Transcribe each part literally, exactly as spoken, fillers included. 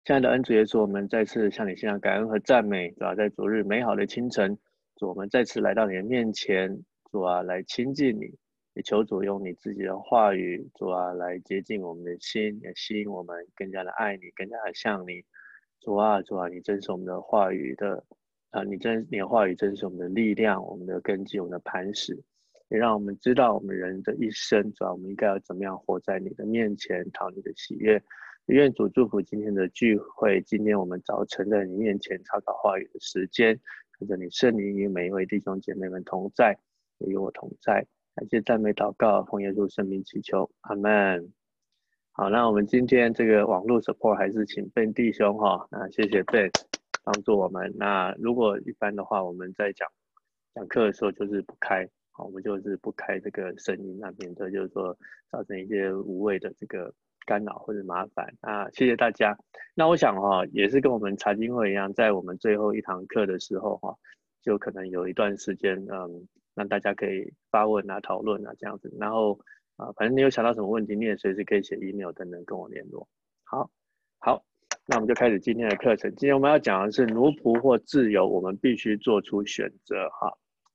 亲爱的恩主耶稣，我们再次向你献上感恩和赞美，主啊，在昨日美好的清晨，主我们再次来到你的面前，主啊，来亲近你，也求主用你自己的话语，主啊，来洁净我们的心，也吸引我们更加的爱你，更加的像你。主啊，主啊，你真是我们的话语的，啊，你真你的话语真是我们的力量，我们的根基，我们的磐石，也让我们知道我们人的一生，主啊，我们应该要怎么样活在你的面前，讨你的喜悦。愿主祝福今天的聚会，今天我们早晨在你面前查考话语的时间，看着你圣灵与每一位弟兄姐妹们同在，也与我同在。感谢赞美祷告，奉耶稣圣名祈求，阿门。好，那我们今天这个网络 support 还是请 Ben 弟兄哈，那谢谢 Ben 帮助我们。那如果一般的话，我们在讲讲课的时候就是不开，好，我们就是不开这个声音，那免得就是说造成一些无谓的这个干扰或者麻烦啊。谢谢大家。那我想哈，也是跟我们查经会一样，在我们最后一堂课的时候哈，就可能有一段时间，嗯，让大家可以发问啊、讨论啊这样子，然后。啊，反正你有想到什么问题，你也随时可以写 email 等等跟我联络。好，好，那我们就开始今天的课程。今天我们要讲的是奴仆或自由，我们必须做出选择。哈，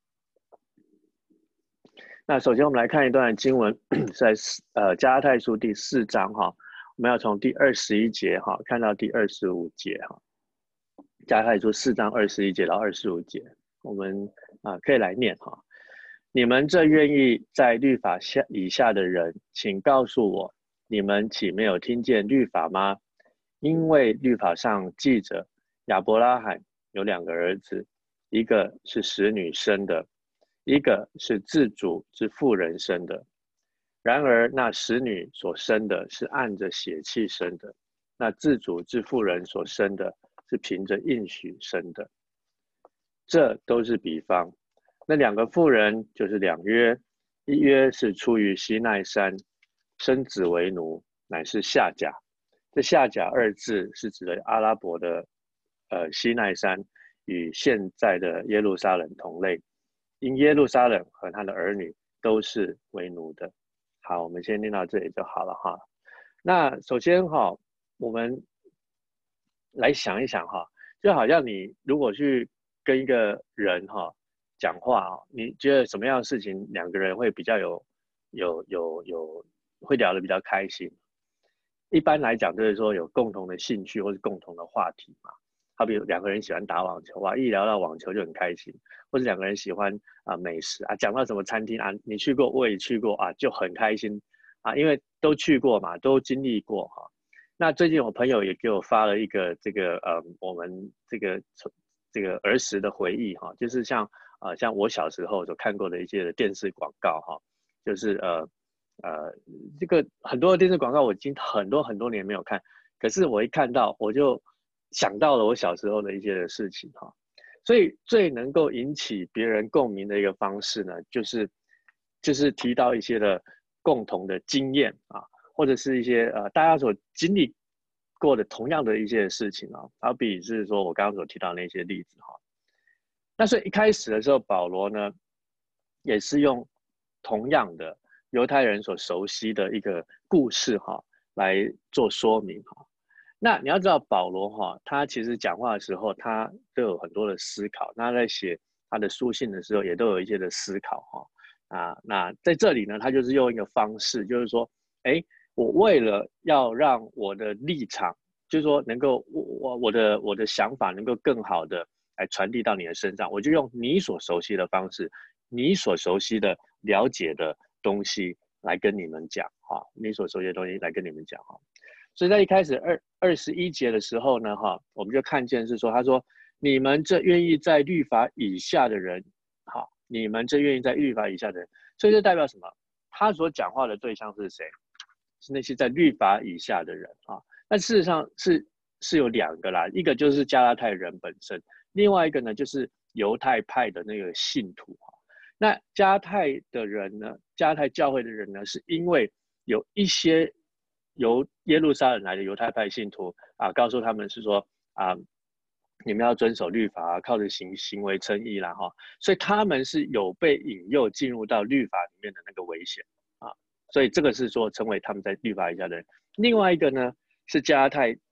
那首先我们来看一段经文，在呃加拉太书第四章哈，我们要从第二十一节哈看到第二十五节哈。加拉太书四章二十一节到二十五节，我们啊可以来念哈。你们这愿意在律法下以下的人，请告诉我，你们岂没有听见律法吗？因为律法上记着，亚伯拉罕有两个儿子，一个是使女生的，一个是自主之妇人生的。然而那使女所生的是按着血气生的，那自主之妇人所生的是凭着应许生的。这都是比方。那两个妇人就是两约，一约是出于西奈山，生子为奴，乃是夏甲。这夏甲二字是指的阿拉伯的呃西奈山，与现在的耶路撒冷同类，因耶路撒冷和他的儿女都是为奴的。好，我们先念到这里就好了哈。那首先哈，我们来想一想哈，就好像你如果去跟一个人哈讲话啊，你觉得什么样的事情两个人会比较有有有有会聊得比较开心？一般来讲就是说有共同的兴趣或是共同的话题嘛。好比两个人喜欢打网球啊，一聊到网球就很开心，或者两个人喜欢啊、呃、美食啊，讲到什么餐厅啊，你去过我也去过啊，就很开心啊，因为都去过嘛，都经历过哈。那最近我朋友也给我发了一个这个呃我们这个这个儿时的回忆哈，就是像啊、呃、像我小时候所看过的一些电视广告哈，就是呃呃这个很多的电视广告我已经很多很多年没有看，可是我一看到我就想到了我小时候的一些的事情哈，所以最能够引起别人共鸣的一个方式呢，就是就是提到一些的共同的经验啊，或者是一些呃大家所经历过的同样的一些事情啊，好比是说我刚刚所提到的那些例子哈。那所以一开始的时候，保罗呢也是用同样的犹太人所熟悉的一个故事哈来做说明哈。那你要知道保罗哈，他其实讲话的时候，他都有很多的思考。他在写他的书信的时候，也都有一些的思考哈。啊，那在这里呢，他就是用一个方式，就是说，哎，我为了要让我的立场，就是说能够我我我的我的想法能够更好的来传递到你的身上，我就用你所熟悉的方式，你所熟悉的了解的东西来跟你们讲哈，你所熟悉的东西来跟你们讲哈。所以在一开始二二十一节的时候呢，哈，我们就看见是说，他说你们这愿意在律法以下的人，好，你们这愿意在律法以下的人，所以这代表什么？他所讲话的对象是谁？是那些在律法以下的人啊。但事实上是是有两个啦，一个就是加拉太人本身，另外一个呢就是犹太派的那个信徒啊。那加拉太的人呢，加拉太教会的人呢，是因为有一些由耶路撒冷来的犹太派信徒啊，告诉他们是说啊，你们要遵守律法啊，靠着行行为称义啦哈，所以他们是有被引诱进入到律法里面的那个危险啊，所以这个是说成为他们在律法以下的人。另外一个呢是加拉太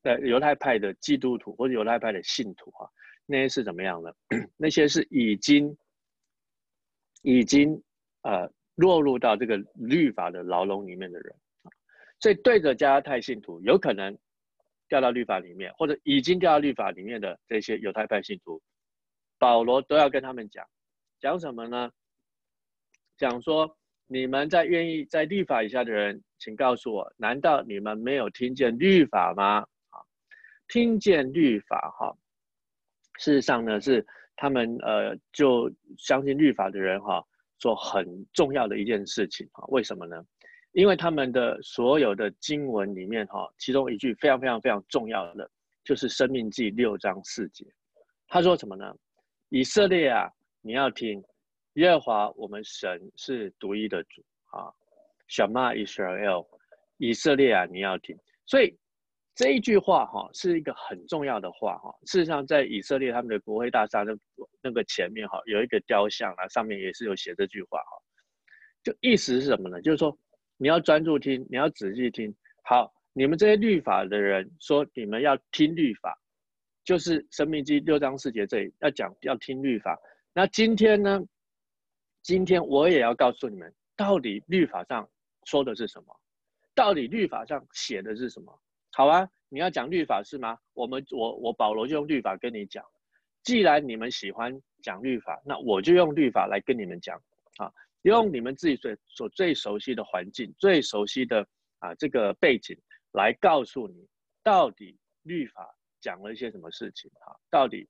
呃犹太派的基督徒或者犹太派的信徒哈、啊，那些是怎么样呢？那些是已经已经呃落入到这个律法的牢笼里面的人，所以对着加拉太信徒有可能掉到律法里面，或者已经掉到律法里面的这些犹太派信徒，保罗都要跟他们讲，讲什么呢？讲说你们在愿意在律法以下的人，请告诉我，难道你们没有听见律法吗？听见律法哈，事实上呢是他们呃就相信律法的人哈，做很重要的一件事情哈。为什么呢？因为他们的所有的经文里面哈，其中一句非常非常非常重要的，就是《申命记》六章四节。他说什么呢？以色列啊，你要听，耶和华我们神是独一的主啊。Shema Israel， 以色列啊，你要听。所以这一句话哈，是一个很重要的话哈。事实上，在以色列他们的国会大厦的那个前面哈，有一个雕像啊，上面也是有写这句话哈。就意思是什么呢？就是说你要专注听，你要仔细听。好，你们这些律法的人说你们要听律法，就是申命记六章四节这里要讲要听律法。那今天呢？今天我也要告诉你们，到底律法上说的是什么？到底律法上写的是什么？好啊，你要讲律法是吗？我们我我保罗就用律法跟你讲。既然你们喜欢讲律法，那我就用律法来跟你们讲啊，用你们自己所所最熟悉的环境、最熟悉的啊这个背景来告诉你，到底律法讲了一些什么事情啊？到底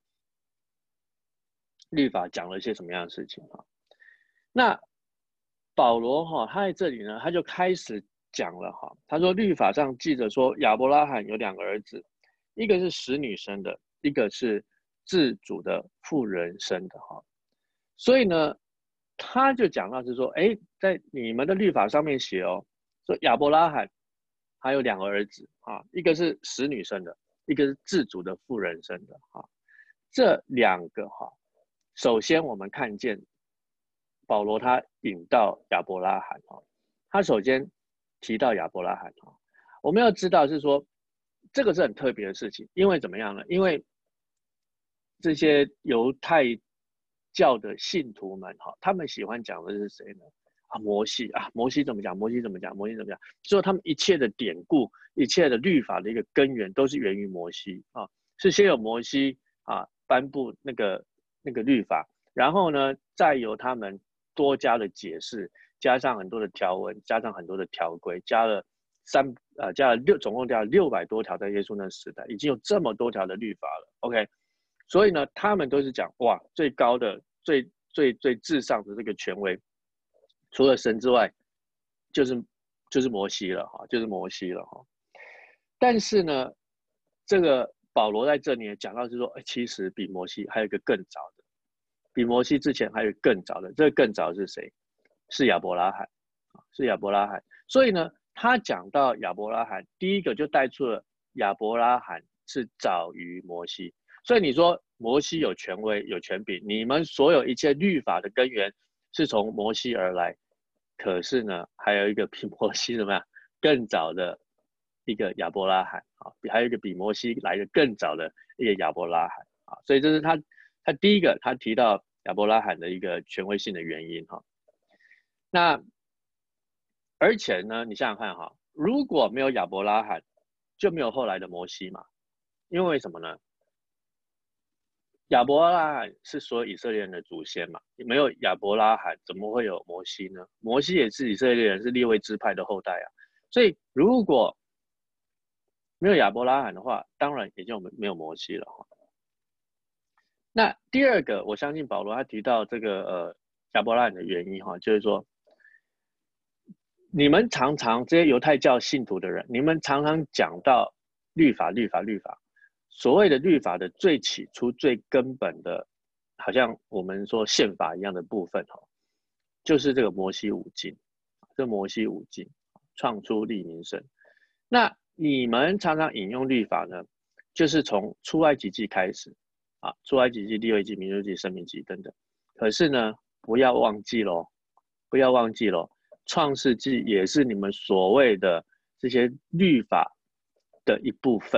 律法讲了一些什么样的事情啊？那保罗哈，他在这里呢，他就开始讲了哈。他说律法上记着说，亚伯拉罕有两个儿子，一个是使女生的，一个是自主的妇人生的哈。所以呢，他就讲到是说，哎，在你们的律法上面写哦，说亚伯拉罕还有两个儿子啊，一个是使女生的，一个是自主的妇人生的哈。这两个哈，首先我们看见。保罗他引到亚伯拉罕哈，他首先提到亚伯拉罕哈，我们要知道是说这个是很特别的事情，因为怎么样呢？因为这些犹太教的信徒们哈，他们喜欢讲的是谁呢？啊，摩西啊，摩西怎么讲？摩西怎么讲？摩西怎么讲？所以他们一切的典故、一切的律法的一个根源，都是源于摩西啊，是先有摩西啊颁布那个那个律法，然后呢，再由他们。多加的解释，加上很多的条文，加上很多的条规，加了三呃加了六，总共加了六百多条，在耶稣那时代已经有这么多条的律法了。OK， 所以呢，他们都是讲哇，最高的、最最最至上的这个权威，除了神之外，就是就是摩西了哈，就是摩西了哈。但是呢，这个保罗在这里也讲到是说，其实比摩西还有一个更早的。比摩西之前还有更早的，这个更早是谁？是亚伯拉罕，是亚伯拉罕。所以呢，他讲到亚伯拉罕，第一个就带出了亚伯拉罕是早于摩西。所以你说摩西有权威、有权柄，你们所有一切律法的根源是从摩西而来。可是呢，还有一个比摩西怎么样更早的一个亚伯拉罕啊，还有一个比摩西来的更早的一个亚伯拉罕啊，所以这是他。他第一个，他提到亚伯拉罕的一个权威性的原因哈。那而且呢，你想想看哈，如果没有亚伯拉罕，就没有后来的摩西嘛。因为什么呢？亚伯拉罕是所有以色列人的祖先嘛，没有亚伯拉罕，怎么会有摩西呢？摩西也是以色列人，是利未支派的后代啊。所以如果没有亚伯拉罕的话，当然也就没有摩西了哈。那第二个，我相信保罗他提到这个呃亚伯拉罕的原因哈，就是说，你们常常这些犹太教信徒的人，你们常常讲到律法、律法、律法，所谓的律法的最起初、最根本的，好像我们说宪法一样的部分哈，就是这个摩西五经，这摩西五经创出利民申。那你们常常引用律法呢，就是从出埃及记开始。啊，出埃及记、利未记、民数记、申命记等等。可是呢，不要忘记咯，不要忘记咯，创世纪也是你们所谓的这些律法的一部分啊。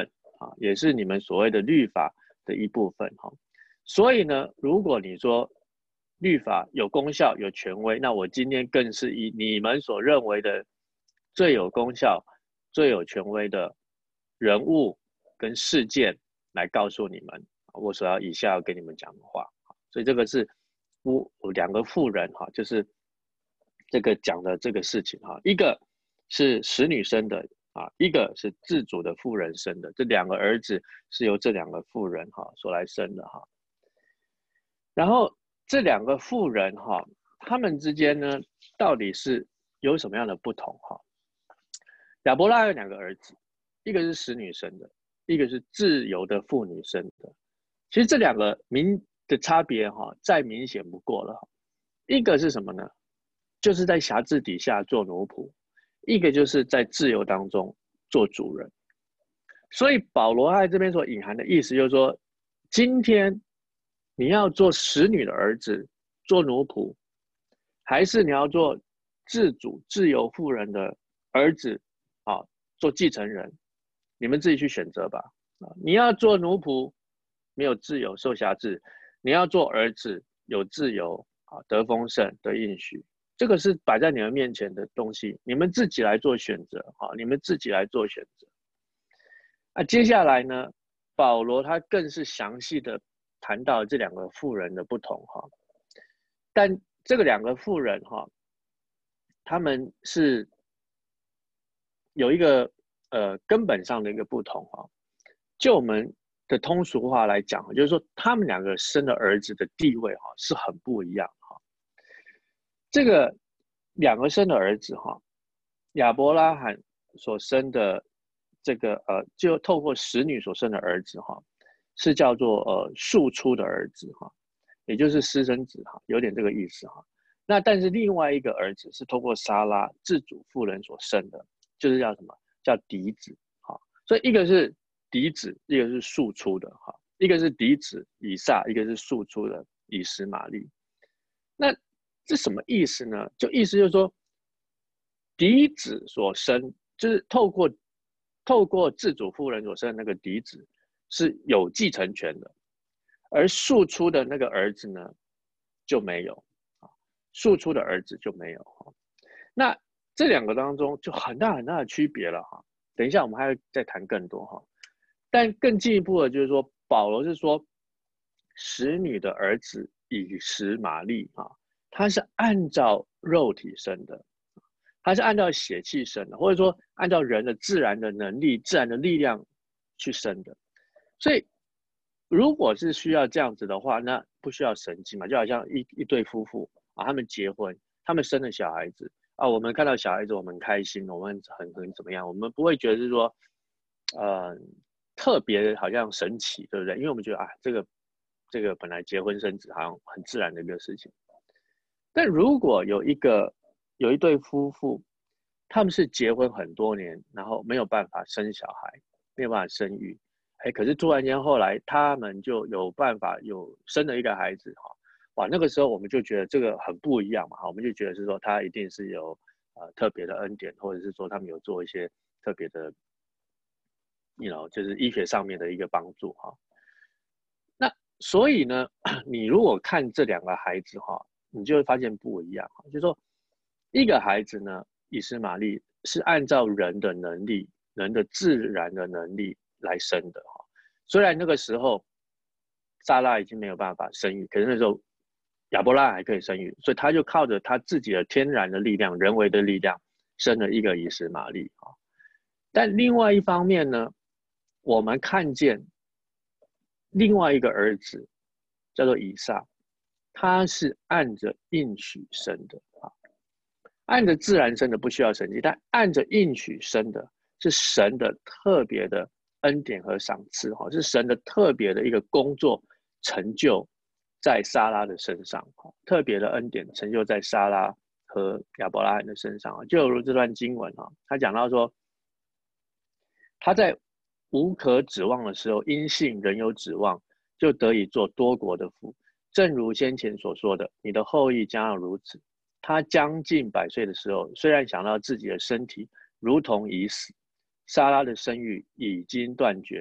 哈，也是你们所谓的律法的一部分哈。所以呢，如果你说律法有功效、有权威，那我今天更是以你们所认为的最有功效、最有权威的人物跟事件来告诉你们我所要以下要跟你们讲的话。所以这个是我两个妇人哈，就是这个讲的这个事情哈，一个是使女生的啊，一个是自主的妇人生的，这两个儿子是由这两个妇人哈所来生的哈。然后这两个妇人哈，他们之间呢，到底是有什么样的不同哈？亚伯拉有两个儿子，一个是使女生的，一个是自由的妇女生的。其实这两个明的差别哈，再明显不过了。一个是什么呢？就是在辖制底下做奴仆，一个就是在自由当中做主人。所以保罗在这边所隐含的意思就是说，今天你要做使女的儿子，做奴仆，还是你要做自主自由妇人的儿子啊，做继承人，你们自己去选择吧。你要做奴仆，没有自由，受辖制；你要做儿子，有自由啊，得丰盛，得应许。这个是摆在你们面前的东西，你们自己来做选择，好，你们自己来做选择。那接下来呢，保罗他更是详细的谈到这两个妇人的不同哈，但这个两个妇人哈，他们是有一个呃根本上的一个不同哈。就我们的通俗话来讲，就是说他们两个生的儿子的地位哈是很不一样哈。这个两个生的儿子哈，亚伯拉罕所生的这个呃，就透过使女所生的儿子哈，是叫做呃庶出的儿子哈，也就是私生子哈，有点这个意思哈。那但是另外一个儿子是透过撒拉自主妇人所生的，就是叫什么？叫嫡子哈。所以一个是嫡子，一个是庶出的哈，一个是嫡子以撒，一个是庶出的以实玛利。那这什么意思呢？就意思就是说，嫡子所生，就是透过透过自主妇人所生的那个嫡子是有继承权的，而庶出的那个儿子呢就没有，庶出的儿子就没有。那这两个当中就很大很大的区别了哈。等一下我们还要再谈更多哈。但更进一步的就是说，保罗是说，使女的儿子以实玛利啊，他是按照肉体生的，他是按照血气生的，或者说按照人的自然的能力、自然的力量去生的。所以，如果是需要这样子的话，那不需要神迹嘛？就好像一一对夫妇啊，他们结婚，他们生了小孩子啊，我们看到小孩子，我们开心，我们很很怎么样？我们不会觉得是说，呃。特别好像神奇，对不对？因为我们觉得啊，这个这个本来结婚生子好像很自然的一个事情。但如果有一个有一对夫妇，他们是结婚很多年，然后没有办法生小孩，没有办法生育，哎，可是突然间后来他们就有办法有生了一个孩子哈，哇，那个时候我们就觉得这个很不一样嘛，我们就觉得是说他一定是有呃特别的恩典，或者是说他们有做一些特别的。You know, 就是医学上面的一个帮助哈。那所以呢，你如果看这两个孩子哈，你就会发现不一样。就是说，一个孩子呢，以实玛利是按照人的能力、人的自然的能力来生的哈。虽然那个时候撒拉已经没有办法生育，可是那时候亚伯拉还可以生育，所以他就靠着他自己的天然的力量、人为的力量，生了一个以实玛利哈。但另外一方面呢，我们看见另外一个儿子叫做以撒，他是按着应许生的啊，按着自然生的不需要神迹，但按着应许生的是神的特别的恩典和赏赐哈，是神的特别的一个工作成就在撒拉的身上，特别的恩典成就在撒拉和亚伯拉罕的身上，就如这段经文哈，他讲到说，他在无可指望的时候，因信仍有指望，就得以做多国的父。正如先前所说的，你的后裔将要如此。他将近百岁的时候，虽然想到自己的身体如同已死，撒拉的生育已经断绝，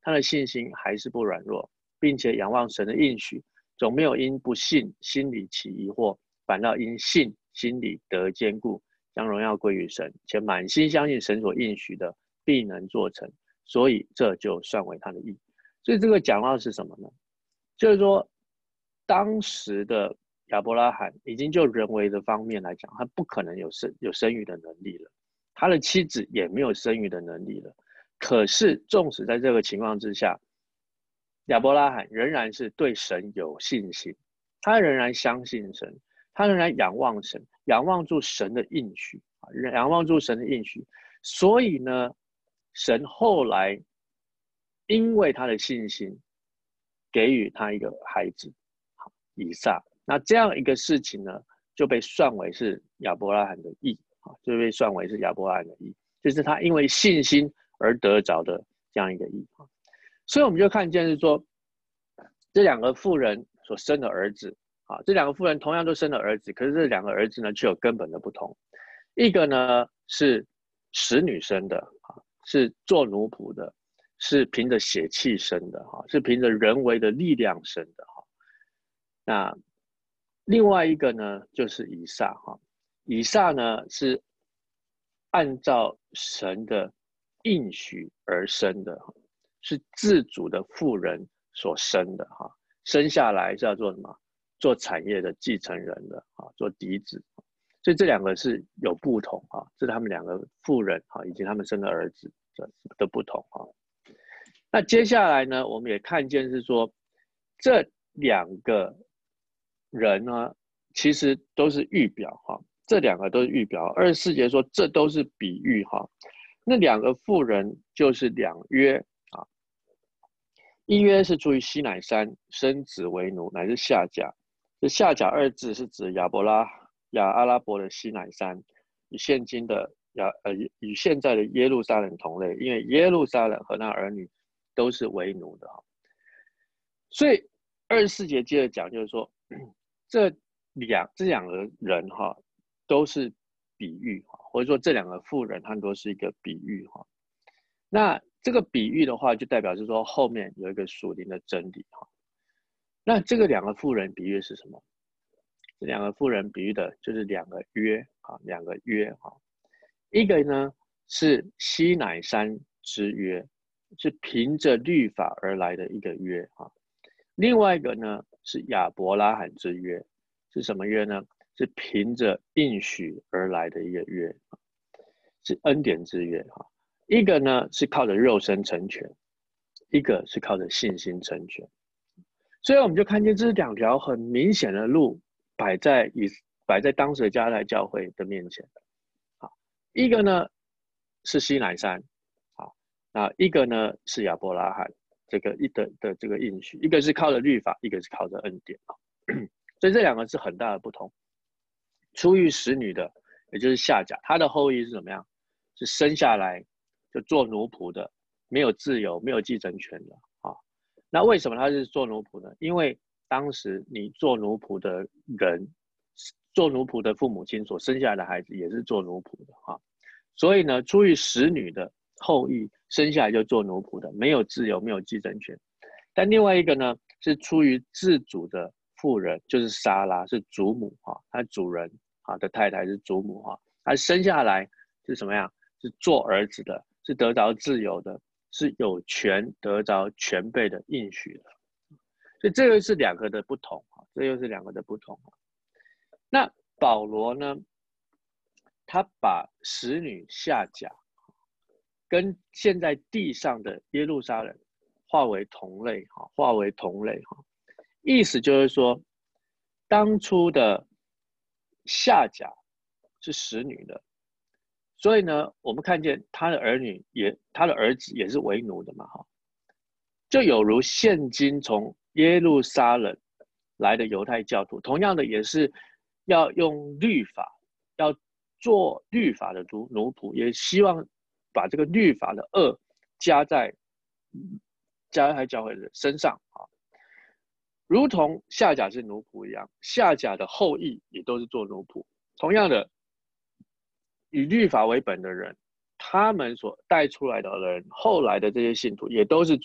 他的信心还是不软弱，并且仰望神的应许，总没有因不信心里起疑惑，反倒因信心里得坚固，将荣耀归于神，且满心相信神所应许的必能做成，所以这就算为他的义。所以这个讲到的是什么呢？就是说，当时的亚伯拉罕已经就人为的方面来讲，他不可能有生有生育的能力了，他的妻子也没有生育的能力了。可是，纵使在这个情况之下，亚伯拉罕仍然是对神有信心，他仍然相信神，他仍然仰望神，仰望住神的应许，仰望住神的应许。所以呢，神后来因为他的信心，给予他一个孩子以撒。那这样一个事情呢，就被算为是亚伯拉罕的义，就被算为是亚伯拉罕的义，就是他因为信心而得着的这样一个义。所以我们就看见是说，这两个妇人所生的儿子，啊，这两个妇人同样都生了儿子，可是这两个儿子呢却有根本的不同。一个呢是使女生的，是做奴仆的，是凭着血气生的，是凭着人为的力量生的。那另外一个呢就是以撒，以撒呢是按照神的应许而生的，是自主的妇人所生的，生下来是要做什么？做产业的继承人的，做嫡子。所以这两个是有不同，这是他们两个妇人以及他们生的儿子的不同。那接下来呢，我们也看见是说，这两个人呢，其实都是预表，这两个都是预表。二十四节说这都是比喻，那两个妇人就是两约，一约是出于西乃山，生子为奴，乃是夏甲。这夏甲二字是指亚伯拉亚阿拉伯的西乃山，与现今的亚呃与现在的耶路撒冷同类，因为耶路撒冷和那儿女都是为奴的。所以二十四节接着讲，就是说这两这两个人哈都是比喻，或者说这两个妇人他们都是一个比喻哈。那这个比喻的话，就代表是说后面有一个属灵的真理哈。那这个两个妇人比喻是什么？这两个妇人比喻的就是两个约啊，两个约哈。一个呢是西乃山之约，是凭着律法而来的一个约哈。另外一个呢是亚伯拉罕之约，是什么约呢？是凭着应许而来的一个约，是恩典之约哈。一个呢是靠着肉身成全，一个是靠着信心成全。所以我们就看见这是两条很明显的路摆在以摆在当时的加拉太教会的面前。好，一个呢是西乃山，好，那一个呢是亚伯拉罕这个一的的这个应许，一个是靠着律法，一个是靠着恩典。所以这两个是很大的不同。出于使女的，也就是夏甲，她的后裔是怎么样？是生下来就做奴仆的，没有自由，没有继承权的啊。那为什么他是做奴仆呢？因为当时你做奴仆的人，做奴仆的父母亲所生下来的孩子也是做奴仆的啊。所以呢，出于使女的后裔生下来就做奴仆的，没有自由，没有继承权。但另外一个呢，是出于自主的妇人，就是撒拉，是祖母哈，她主人啊的太太是祖母哈，她生下来是什么样？是做儿子的，是得着自由的，是有权得着全备的应许的。所以这个是两个的不同，这又是两个的不同。那保罗呢，他把使女夏甲跟现在地上的耶路撒冷化为同类，化为同类，意思就是说，当初的夏甲是使女的，所以呢，我们看见他的儿女也，他的儿子也是为奴的嘛，哈，就有如现今从耶路撒冷来的犹太教徒，同样的也是要用律法，要做律法的奴奴仆，也希望把这个律法的恶加在加在教会的身上啊，如同夏甲是奴仆一样，夏甲的后裔也都是做奴仆。同样的，以律法为本的人，他们所带出来的人，后来的这些信徒也都是做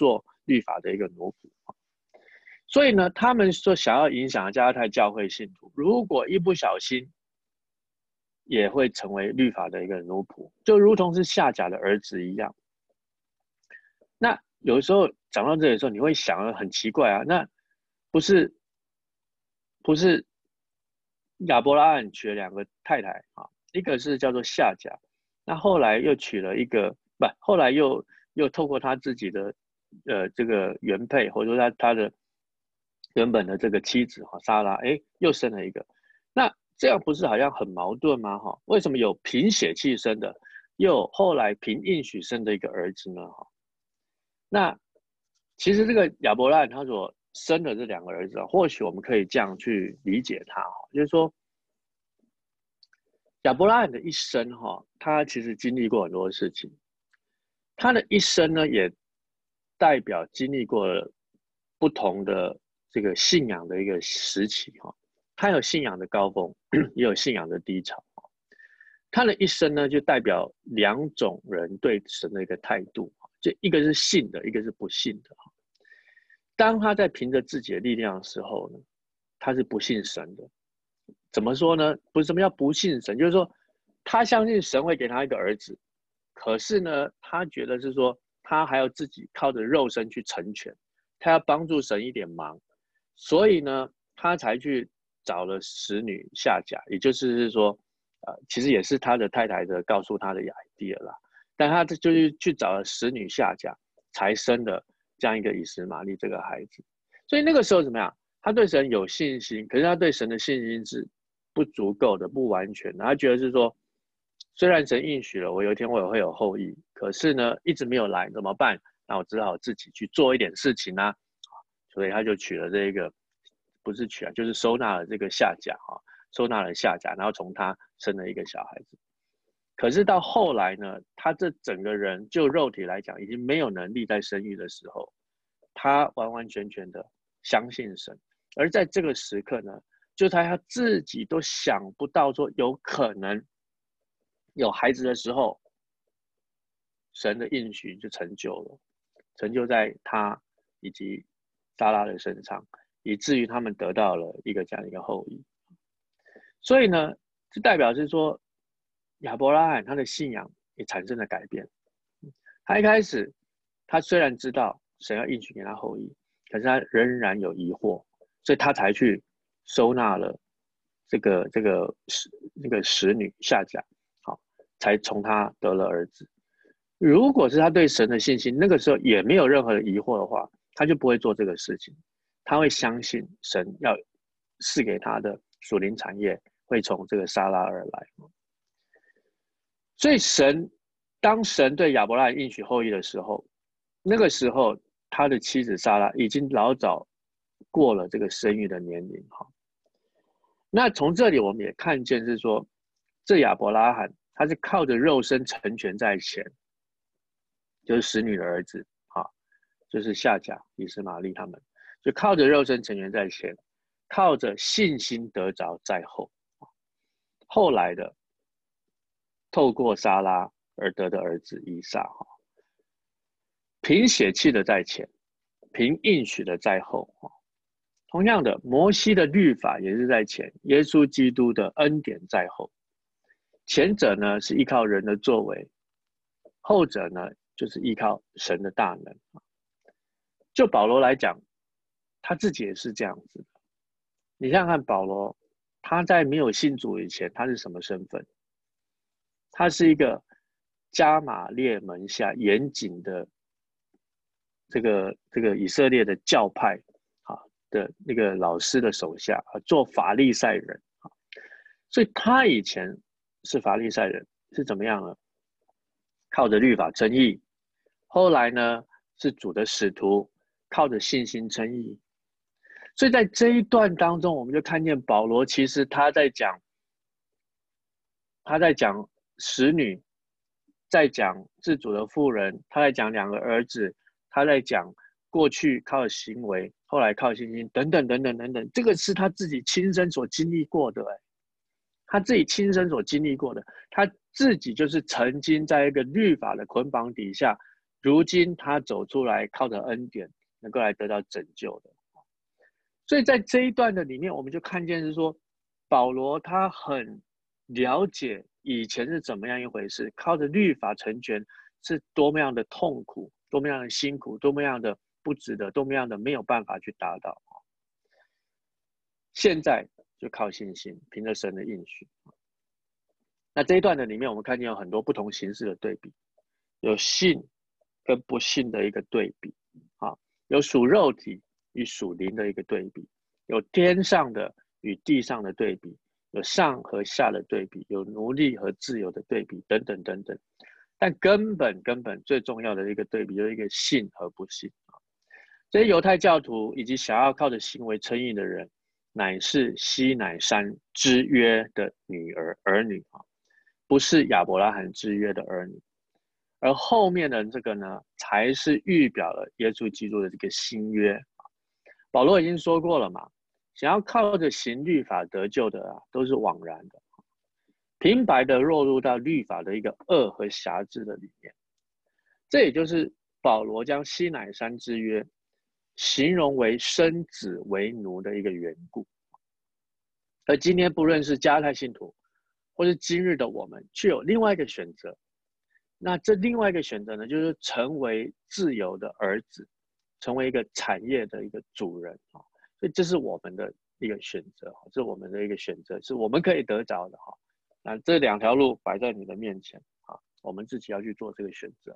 律法的一个奴仆。所以呢，他们说想要影响加拉太教会信徒，如果一不小心，也会成为律法的一个奴仆，就如同是夏甲的儿子一样。那有时候讲到这里的时候，你会想很奇怪啊，那不是不是亚伯拉罕娶了两个太太啊，一个是叫做夏甲，那后来又娶了一个不，后来又又透过他自己的呃这个原配，或者说他他的原本的这个妻子哈撒拉，哎，又生了一个，那这样不是好像很矛盾吗？哈，为什么有凭血气生的，又后来凭应许生的一个儿子呢？哈，那其实这个亚伯拉罕他所生的这两个儿子啊，或许我们可以这样去理解他哈，就是说亚伯拉罕的一生哈，他其实经历过很多事情，他的一生呢也代表经历过了不同的这个信仰的一个时期哈，他有信仰的高峰，也有信仰的低潮。他的一生呢，就代表两种人对神的一个态度，就一个是信的，一个是不信的。当他在凭着自己的力量的时候呢，他是不信神的。怎么说呢？不是什么叫不信神，就是说他相信神会给他一个儿子，可是呢，他觉得是说他还要自己靠着肉身去成全，他要帮助神一点忙，所以呢，他才去找了使女夏甲，也就是说，呃，其实也是他的太太的告诉他的 idea 啦，但他就是去找了使女夏甲，才生的这样一个以实玛利这个孩子。所以那个时候怎么样？他对神有信心，可是他对神的信心是不足够的、不完全的。他觉得是说，虽然神应许了我有一天我也会有后裔，可是呢，一直没有来，怎么办？那我只好自己去做一点事情啊。所以他就娶了这个，不是娶啊，就是收纳了这个夏甲哈，收纳了夏甲，然后从他生了一个小孩子。可是到后来呢，他这整个人就肉体来讲，已经没有能力在生育的时候，他完完全全的相信神。而在这个时刻呢，就在他自己都想不到说有可能有孩子的时候，神的应许就成就了，成就在他以及撒拉的身上，以至于他们得到了一个这样一个后裔。所以呢，这代表是说，亚伯拉罕他的信仰也产生了改变。他一开始，他虽然知道神要应许给他后裔，可是他仍然有疑惑，所以他才去收纳了这个这个这个使女夏甲，好，才从他得了儿子。如果是他对神的信心，那个时候也没有任何的疑惑的话，他就不会做这个事情。他会相信神要赐给他的属灵产业会从这个撒拉而来。所以神，当神对亚伯拉罕应许后裔的时候，那个时候他的妻子撒拉已经老早过了这个生育的年龄。那从这里我们也看见是说，这亚伯拉罕他是靠着肉身成全在前，就是使女的儿子，就是夏甲、以实玛利他们，就靠着肉身成全在前，靠着信心得着在后。后来的透过撒拉而得的儿子以撒，凭血气的在前，凭应许的在后。同样的，摩西的律法也是在前，耶稣基督的恩典在后。前者呢是依靠人的作为，后者呢就是依靠神的大能。就保罗来讲，他自己也是这样子的。你想想看，保罗他在没有信主以前，他是什么身份？他是一个加玛列门下严谨的这个这个以色列的教派啊的那个老师的手下啊，做法利赛人啊，所以他以前是法利赛人，是怎么样呢？靠着律法称义，后来呢是主的使徒，靠着信心称义。所以在这一段当中，我们就看见保罗其实他在讲，他在讲使女，在讲自主的妇人，他在讲两个儿子，他在讲过去靠行为，后来靠信心，等等等等等等，这个是他自己亲身所经历过的，他自己亲身所经历过的，他自己就是曾经在一个律法的捆绑底下， 如今他走出来，靠着恩典能够来得到拯救的。所以在这一段的里面，我们就看见是说，保罗他很了解以前是怎么样一回事，靠着律法成全是多么样的痛苦，多么样的辛苦，多么样的不值得，多么样的没有办法去达到。现在就靠信心，凭着神的应许。那这一段的里面，我们看见有很多不同形式的对比，有信跟不信的一个对比，啊，有属肉体与属灵的一个对比，有天上的与地上的对比，有上和下的对比，有奴隶和自由的对比，等等等等。但根本根本最重要的一个对比，就是一个信和不信。这些犹太教徒以及想要靠着行为称义的人，乃是西乃山之约的女儿儿女啊，不是亚伯拉罕之约的儿女。而后面的这个呢，才是预表了耶稣基督的这个新约。保罗已经说过了嘛，想要靠着行律法得救的啊，都是枉然的，平白的落入到律法的一个恶和辖制的里面。这也就是保罗将西乃山之约形容为生子为奴的一个缘故。而今天不论是加太信徒，或是今日的我们，却有另外一个选择。那这另外一个选择呢，就是成为自由的儿子，成为一个产业的一个主人啊。所以这是我们的一个选择，这是我们的一个选择，是我们可以得着的哈。那这两条路摆在你的面前啊，我们自己要去做这个选择。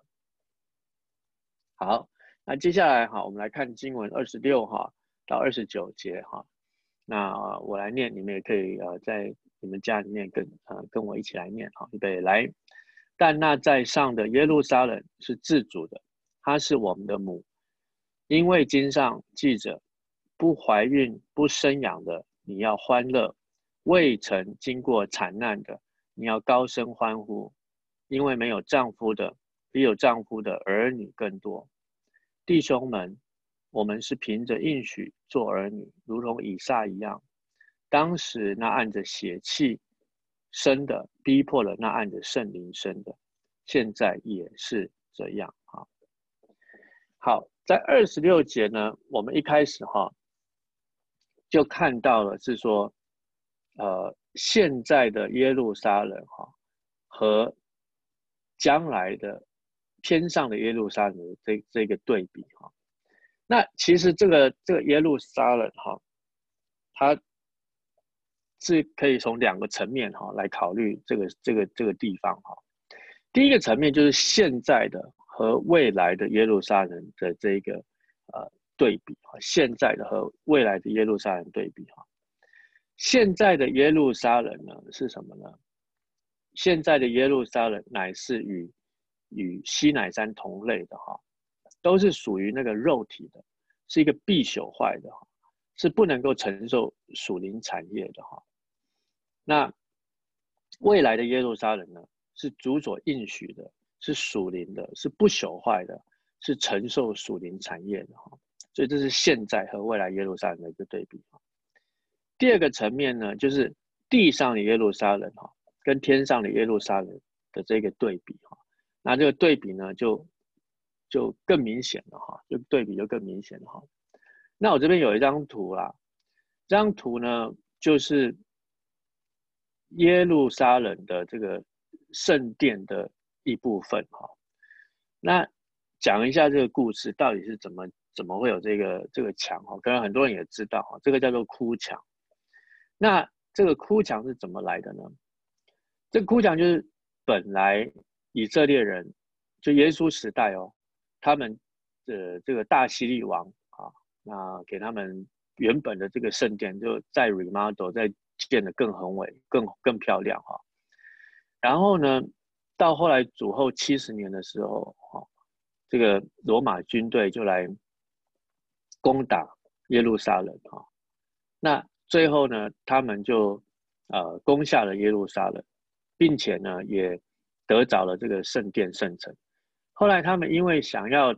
好，那接下来哈，我们来看经文二十六哈到二十九节哈。那我来念，你们也可以呃在你们家里面跟呃跟我一起来念哈。预备来。但那在上的耶路撒冷是自主的，它是我们的母，因为经上记着，不怀孕不生养的，你要欢乐；未曾经过惨难的，你要高声欢呼，因为没有丈夫的，比有丈夫的儿女更多。弟兄们，我们是凭着应许做儿女，如同以撒一样。当时那按着血气生的，逼迫了那按着圣灵生的，现在也是这样。好，好，在二十六节呢，我们一开始哈就看到了是说，呃，现在的耶路撒冷哈和将来的天上的耶路撒冷的这这个对比哈。那其实这个这个耶路撒冷哈，它是可以从两个层面哈来考虑这个这个这个地方哈。第一个层面就是现在的和未来的耶路撒冷的这个呃对比哈，现在的和未来的耶路撒冷对比哈。现在的耶路撒冷呢是什么呢？现在的耶路撒冷乃是与与西乃山同类的哈，都是属于那个肉体的，是一个必朽坏的哈，是不能够承受属灵产业的哈。那未来的耶路撒冷呢，是主所应许的，是属灵的，是不朽坏的，是承受属灵产业的哈。所以这是现在和未来耶路撒冷的一个对比哈。第二个层面呢，就是地上的耶路撒冷哈，跟天上的耶路撒冷的这个对比哈。那这个对比呢，就就更明显了哈，就对比就更明显了哈。那我这边有一张图啦，这张图呢就是耶路撒冷的这个圣殿的一部分哈。那讲一下这个故事到底是怎么怎么会有这个这个墙哈？可能很多人也知道哈，这个叫做哭墙。那这个哭墙是怎么来的呢？这个哭墙就是本来以色列人就耶稣时代哦，他们的这个大希律王啊，那给他们原本的这个圣殿就再 remodel 再建得更宏伟、更更漂亮哈。然后呢，到后来主后七十年的时候哈，这个罗马军队就来攻打耶路撒冷哈。那最后呢，他们就呃攻下了耶路撒冷，并且呢也得着了这个圣殿圣城。后来他们因为想要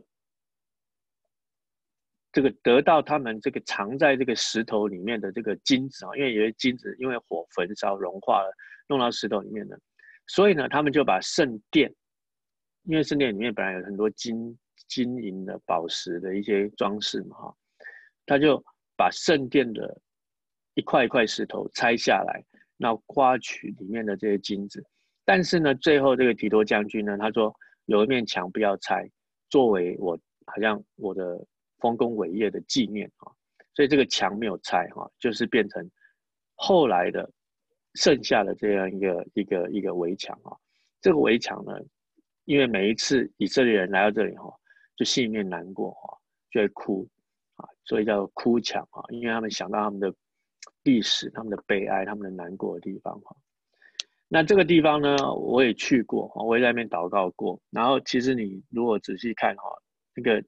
这个得到他们这个藏在这个石头里面的这个金子啊，因为有些金子因为火焚烧融化了，弄到石头里面的，所以呢他们就把圣殿因为圣殿里面本来有很多金金银的宝石的一些装饰嘛哈，他就把圣殿的一块一块石头拆下来，然后刮取里面的这些金子。但是呢，最后这个提多将军呢，他说有一面墙不要拆，作为我好像我的丰功伟业的纪念啊，所以这个墙没有拆哈，就是变成后来的剩下的这样一个一个一个围墙啊。这个围墙呢，因为每一次以色列人来到这里哈，就心里面难过哈，就会哭啊，所以叫哭墙啊，因为他们想到他们的历史、他们的悲哀、他们的难过的地方哈。那这个地方呢，我也去过，我也在那边祷告过。然后其实你如果仔细看哈，那个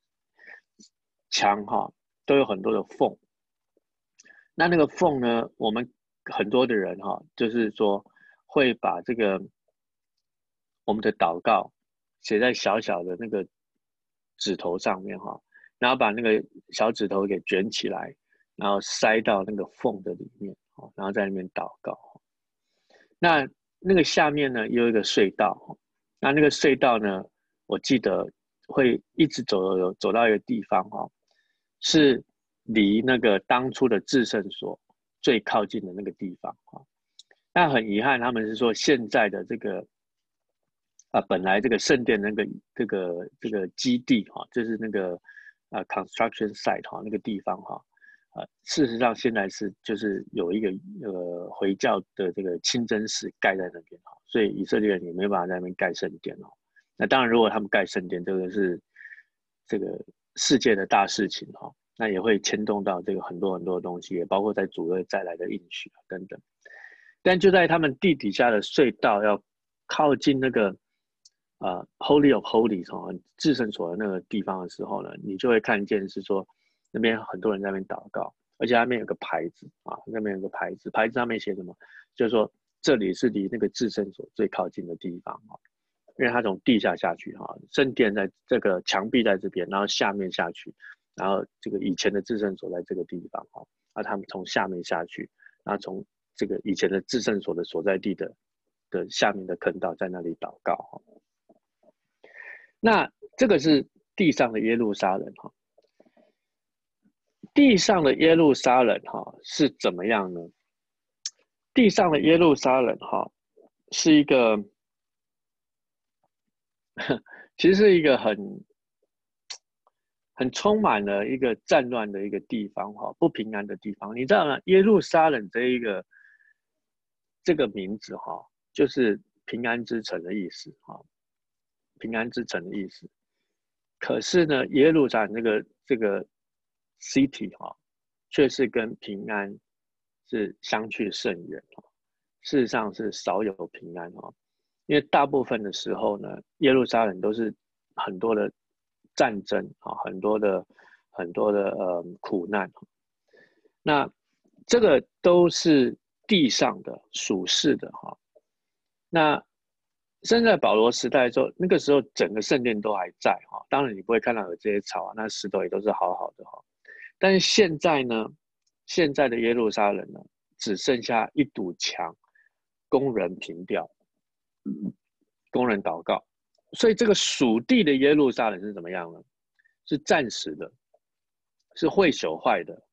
墙哈都有很多的缝。那那个缝呢，我们很多的人哈，就是说会把这个我们的祷告写在小小的那个指头上面哈，然后把那个小指头给卷起来，然后塞到那个缝的里面，然后在那边祷告。那那个下面呢，有一个隧道，那那个隧道呢，我记得会一直走走走到一个地方哈，是离那个当初的至圣所最靠近的那个地方哈。那很遗憾，他们是说现在的这个啊，本来这个圣殿那个这个这个基地哈，就是那个啊 construction site 哈那个地方哈。呃，事实上现在是就是有一个呃回教的这个清真寺盖在那边哈，所以以色列人也没办法在那边盖圣殿哦。那当然，如果他们盖圣殿，这个是这个世界的大事情哈，那也会牵动到这个很多很多的东西，也包括在主会再来的应许等等。但就在他们地底下的隧道要靠近那个呃 Holy of Holies 哈至圣所的那个地方的时候呢，你就会看见是说。那边很多人在那边祷告，而且那边有个牌子啊，那边有个牌子，牌子上面写什么？就是说这里是离那个至圣所最靠近的地方啊，因为它从地下下去哈，圣殿在这个墙壁在这边，然后下面下去，然后这个以前的至圣所在这个地方哈，啊，他们从下面下去，然后从这个以前的至圣所的所在地的的下面的坑道在那里祷告哈。那这个是地上的耶路撒冷哈。地上的耶路撒冷哈是怎么样呢？地上的耶路撒冷哈是一个，其实是一个很很充满了一个战乱的一个地方哈，不平安的地方。你知道吗？耶路撒冷这一个这个名字哈，就是平安之城的意思哈，平安之城的意思。可是呢，耶路撒冷这个这个。city 哈，却是跟平安是相去甚远哈。事实上是少有平安哈，因为大部分的时候呢，耶路撒冷都是很多的战争啊，很多的很多的呃苦难。那这个都是地上的属世的哈。那生在保罗时代的时候，那个时候整个圣殿都还在哈，当然你不会看到有这些草啊，那石头也都是好好的哈。但是现在呢，现在的耶路撒冷呢，只剩下一堵墙，供人凭吊，供人祷告。所以这个属地的耶路撒冷是怎么样呢？是暂时的，是会朽坏的。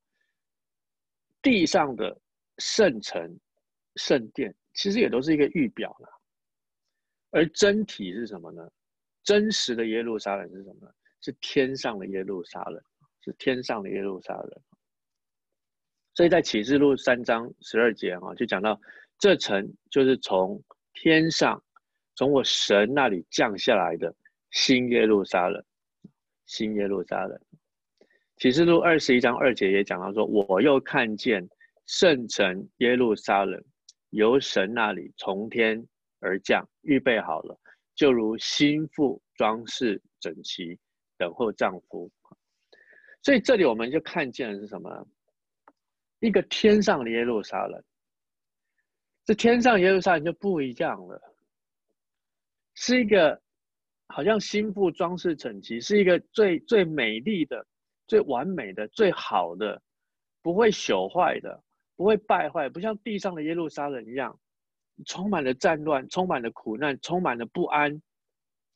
地上的圣城、圣殿，其实也都是一个预表啦。而真体是什么呢？真实的耶路撒冷是什么呢？是天上的耶路撒冷。是天上的耶路撒冷，所以在启示录三章十二节哈，就讲到这城就是从天上，从我神那里降下来的新耶路撒冷，新耶路撒冷。启示录二十一章二节也讲到说，我又看见圣城耶路撒冷由神那里从天而降，预备好了，就如新妇装饰整齐，等候丈夫。所以这里我们就看见的是什么？一个天上的耶路撒冷。这天上耶路撒冷就不一样了，是一个好像新妇装饰整齐，是一个最最美丽的、最完美的、最好的，不会朽坏的，不会败坏，不像地上的耶路撒冷一样，充满了战乱，充满了苦难，充满了不安，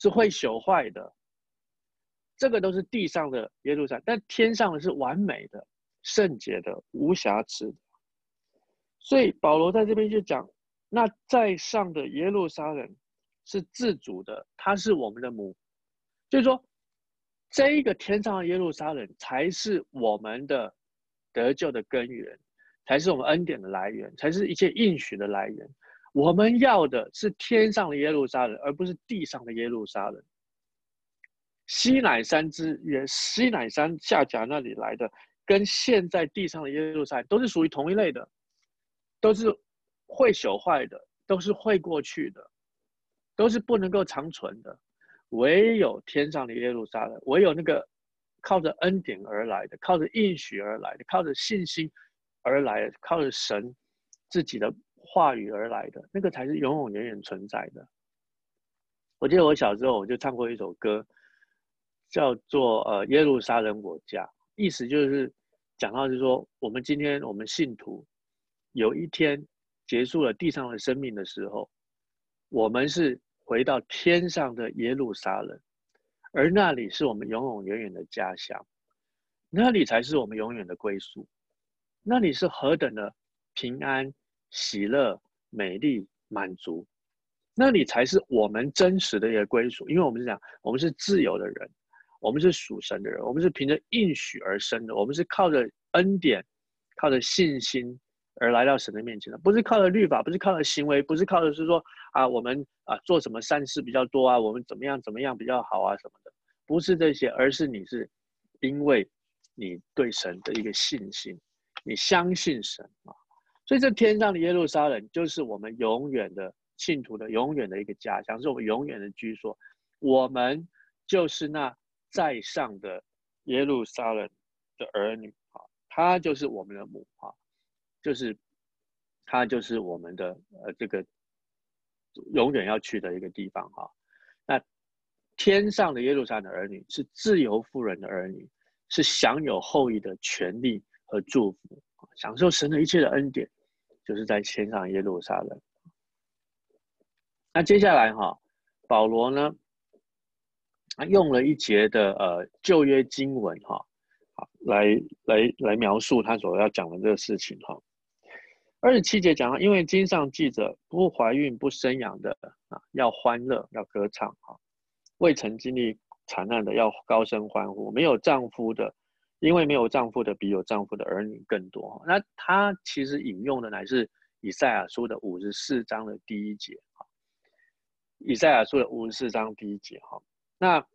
是会朽坏的。这个都是地上的耶路撒冷，但天上的是完美的、圣洁的、无瑕疵的。所以保罗在这边就讲，那在上的耶路撒冷是自主的，它是我们的母，就是说，这一个天上的耶路撒冷才是我们的得救的根源，才是我们恩典的来源，才是一切应许的来源。我们要的是天上的耶路撒冷，而不是地上的耶路撒冷。西乃山之约，西乃山下甲那里来的，跟现在地上的耶路撒冷都是属于同一类的，都是会朽坏的，都是会过去的，都是不能够长存的。唯有天上的耶路撒冷，唯有那个靠着恩典而来的，靠着应许而来的，靠着信心而来的，靠着神自己的话语而来的，那个才是永永远远存在的。我记得我小时候我就唱过一首歌，叫做呃耶路撒冷我家，意思就是讲到是说，我们今天我们信徒有一天结束了地上的生命的时候，我们是回到天上的耶路撒冷，而那里是我们永永远远的家乡，那里才是我们永远的归宿，那里是何等的平安、喜乐、美丽、满足，那里才是我们真实的一个归属。因为我们是讲，我们是自由的人，我们是属神的人，我们是凭着应许而生的，我们是靠着恩典、靠着信心而来到神的面前的，不是靠着律法，不是靠着行为，不是靠着是说啊，我们啊做什么善事比较多啊，我们怎么样怎么样比较好啊什么的，不是这些，而是你是因为你对神的一个信心，你相信神啊，所以这天上的耶路撒冷就是我们永远的信徒的永远的一个家乡，是我们永远的居所，我们就是那在上的耶路撒冷的儿女啊，他就是我们的母啊。就是它就是我们的呃这个永远要去的一个地方哈。那天上的耶路撒冷的儿女是自由妇人的儿女，是享有后裔的权利和祝福，享受神的一切的恩典，就是在天上耶路撒冷。那接下来哈，保罗呢，他用了一节的呃旧约经文哈，来来来描述他所要讲的这个事情哈。二十七节讲到，因为经上记着，不怀孕不生养的啊，要欢乐，要歌唱啊；未曾经历惨难的，要高声欢呼；没有丈夫的，因为没有丈夫的，比有丈夫的儿女更多。那他其实引用的乃是以赛亚书的五十四章的第一节哈。以赛亚书的五十四章第一节哈。那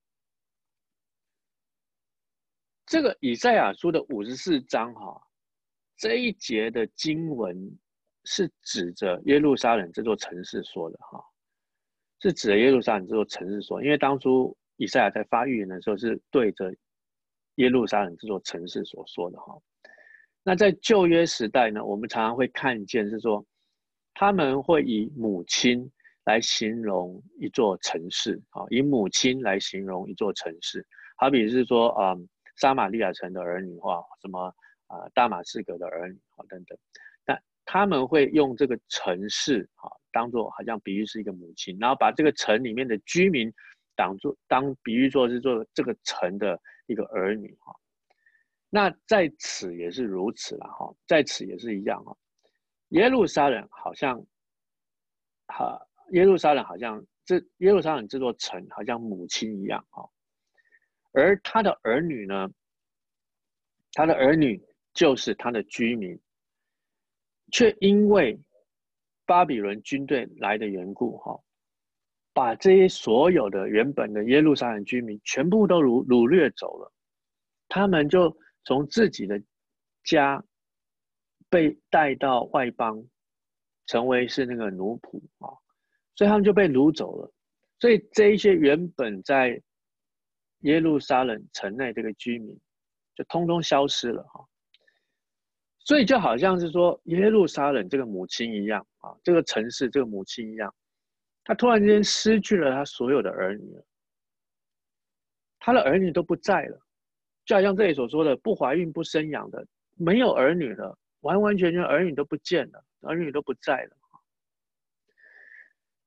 这个以赛亚书的五十四章哈。这一节的经文是指着耶路撒冷这座城市说的哈，是指着耶路撒冷这座城市说，因为当初以赛亚在发预言的时候是对着耶路撒冷这座城市所说的哈。那在旧约时代呢，我们常常会看见是说，他们会以母亲来形容一座城市啊，以母亲来形容一座城市，好比是说啊、嗯，撒玛利亚城的儿女话什么。啊、呃，大马士革的儿女啊等等，那他们会用这个城市啊当做好像比喻是一个母亲，然后把这个城里面的居民当做当比喻作是做这个城的一个儿女哈。那在此也是如此了哈，在此也是一样哈。耶路撒冷好像，哈，耶路撒冷好像这耶路撒冷这座城好像母亲一样哈，而他的儿女呢，他的儿女。就是他的居民，却因为巴比伦军队来的缘故，哈，把这些所有的原本的耶路撒冷居民全部都掳掳掠走了，他们就从自己的家被带到外邦，成为是那个奴仆啊，所以他们就被掳走了。所以这一些原本在耶路撒冷城内这个居民，就通通消失了哈。所以就好像是说耶路撒冷这个母亲一样啊，这个城市这个母亲一样，她突然间失去了她所有的儿女了，她的儿女都不在了，就好像这里所说的，不怀孕不生养的，没有儿女了，完完全全儿女都不见了，儿女都不在了。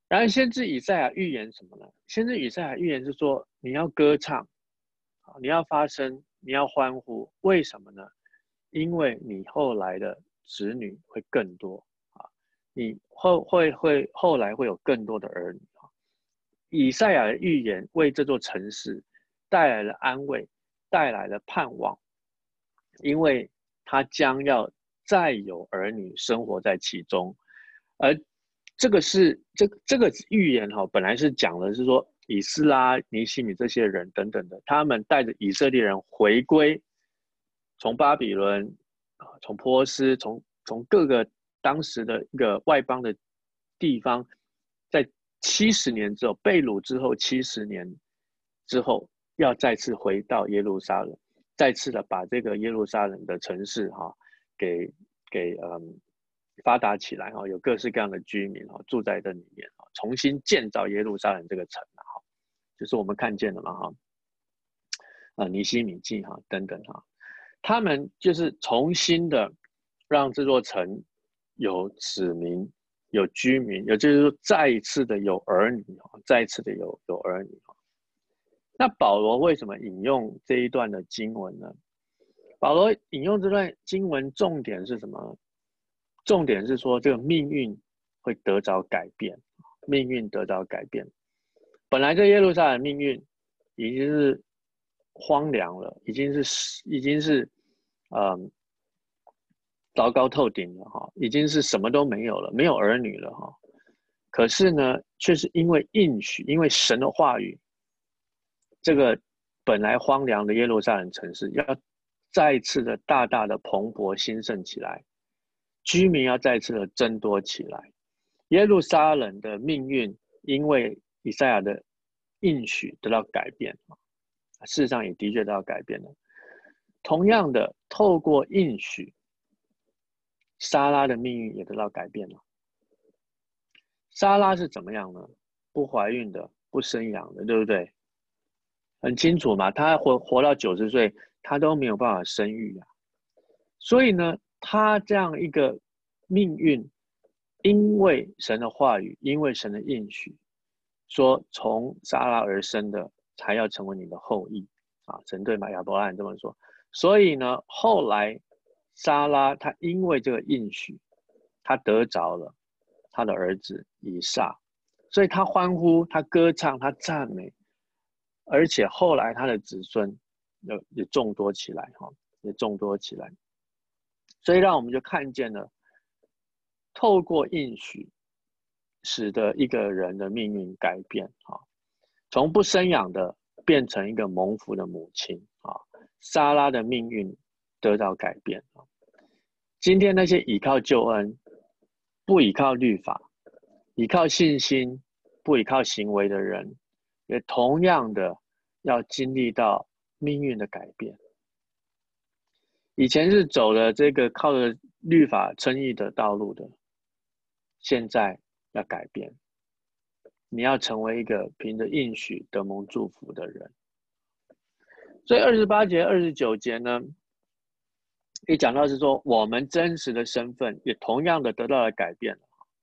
然而，先知以赛亚预言什么呢？先知以赛亚预言是说，你要歌唱，你要发声，你要欢呼。为什么呢？因为你后来的子女会更多啊，你后会会后来会有更多的儿女啊。以赛亚的预言为这座城市带来了安慰，带来了盼望，因为他将要再有儿女生活在其中，而这个是这这个预言哈，本来是讲的是说以斯拉、尼希米这些人等等的，他们带着以色列人回归，从巴比伦啊，从波斯，从从各个当时的一个外邦的地方，在七十年之后被掳之后，七十年之后要再次回到耶路撒冷，再次的把这个耶路撒冷的城市哈、啊、给给嗯。发达起来哈，有各式各样的居民哈住在这里面哈，重新建造耶路撒冷这个城哈，就是我们看见了嘛哈，啊尼希米记哈等等哈，他们就是重新的让这座城有子民、有居民，也就是说再一次的有儿女哈，再一次的有有儿女哈。那保罗为什么引用这一段的经文呢？保罗引用这段经文重点是什么？重点是说，这个命运会得着改变，命运得着改变。本来这耶路撒冷命运已经是荒凉了，已经是已经是嗯糟糕透顶了哈，已经是什么都没有了，没有儿女了哈。可是呢，却是因为应许，因为神的话语，这个本来荒凉的耶路撒冷城市要再次的大大的蓬勃兴盛起来。居民要再次的增多起来，耶路撒冷的命运因为以赛亚的应许得到改变，事实上也的确得到改变了。同样的，透过应许，撒拉的命运也得到改变了。撒拉是怎么样呢？不怀孕的，不生养的，对不对？很清楚嘛，她活活到九十岁，她都没有办法生育啊。所以呢，他这样一个命运，因为神的话语，因为神的应许，说从撒拉而生的才要成为你的后裔啊！神对亚伯拉罕这么说。所以呢，后来撒拉他因为这个应许，他得着了他的儿子以撒，所以他欢呼，他歌唱，他赞美，而且后来他的子孙也也众多起来哈，也众多起来。所以让我们就看见了，透过应许，使得一个人的命运改变啊，从不生养的变成一个蒙福的母亲啊，撒拉的命运得到改变啊。今天那些倚靠救恩、不倚靠律法、倚靠信心、不倚靠行为的人，也同样的要经历到命运的改变。以前是走了这个靠着律法称义的道路的，现在要改变，你要成为一个凭着应许得蒙祝福的人。所以二十八节、二十九节呢，一讲到是说我们真实的身份也同样的得到了改变了。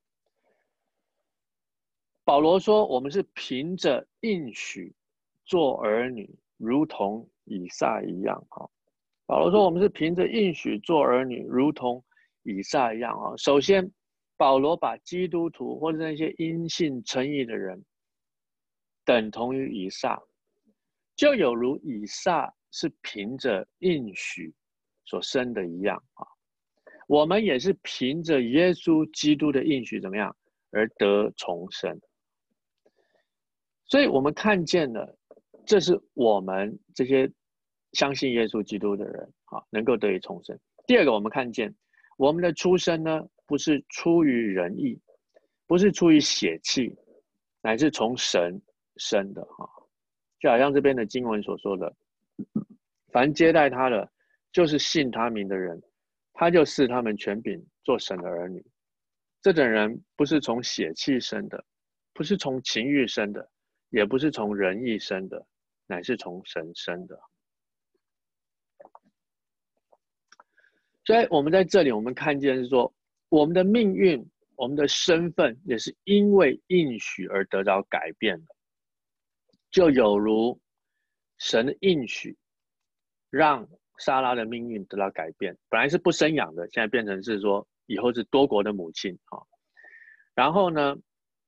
保罗说我们是凭着应许做儿女，如同以撒一样哈。保罗说我们是凭着应许做儿女，如同以撒一样啊。首先，保罗把基督徒或者那些因信称义的人等同于以撒，就有如以撒是凭着应许所生的一样啊。我们也是凭着耶稣基督的应许怎么样而得重生。所以我们看见了，这是我们这些相信耶稣基督的人啊，能够得以重生。第二个，我们看见我们的出生呢，不是出于人意，不是出于血气，乃是从神生的哈。就好像这边的经文所说的，凡接待他的，就是信他名的人，他就赐他们权柄做神的儿女。这等人不是从血气生的，不是从情欲生的，也不是从人意生的，乃是从神生的。所以我们在这里，我们看见是说，我们的命运我们的身份也是因为应许而得到改变的，就有如神的应许让撒拉的命运得到改变，本来是不生养的，现在变成是说以后是多国的母亲啊。然后呢，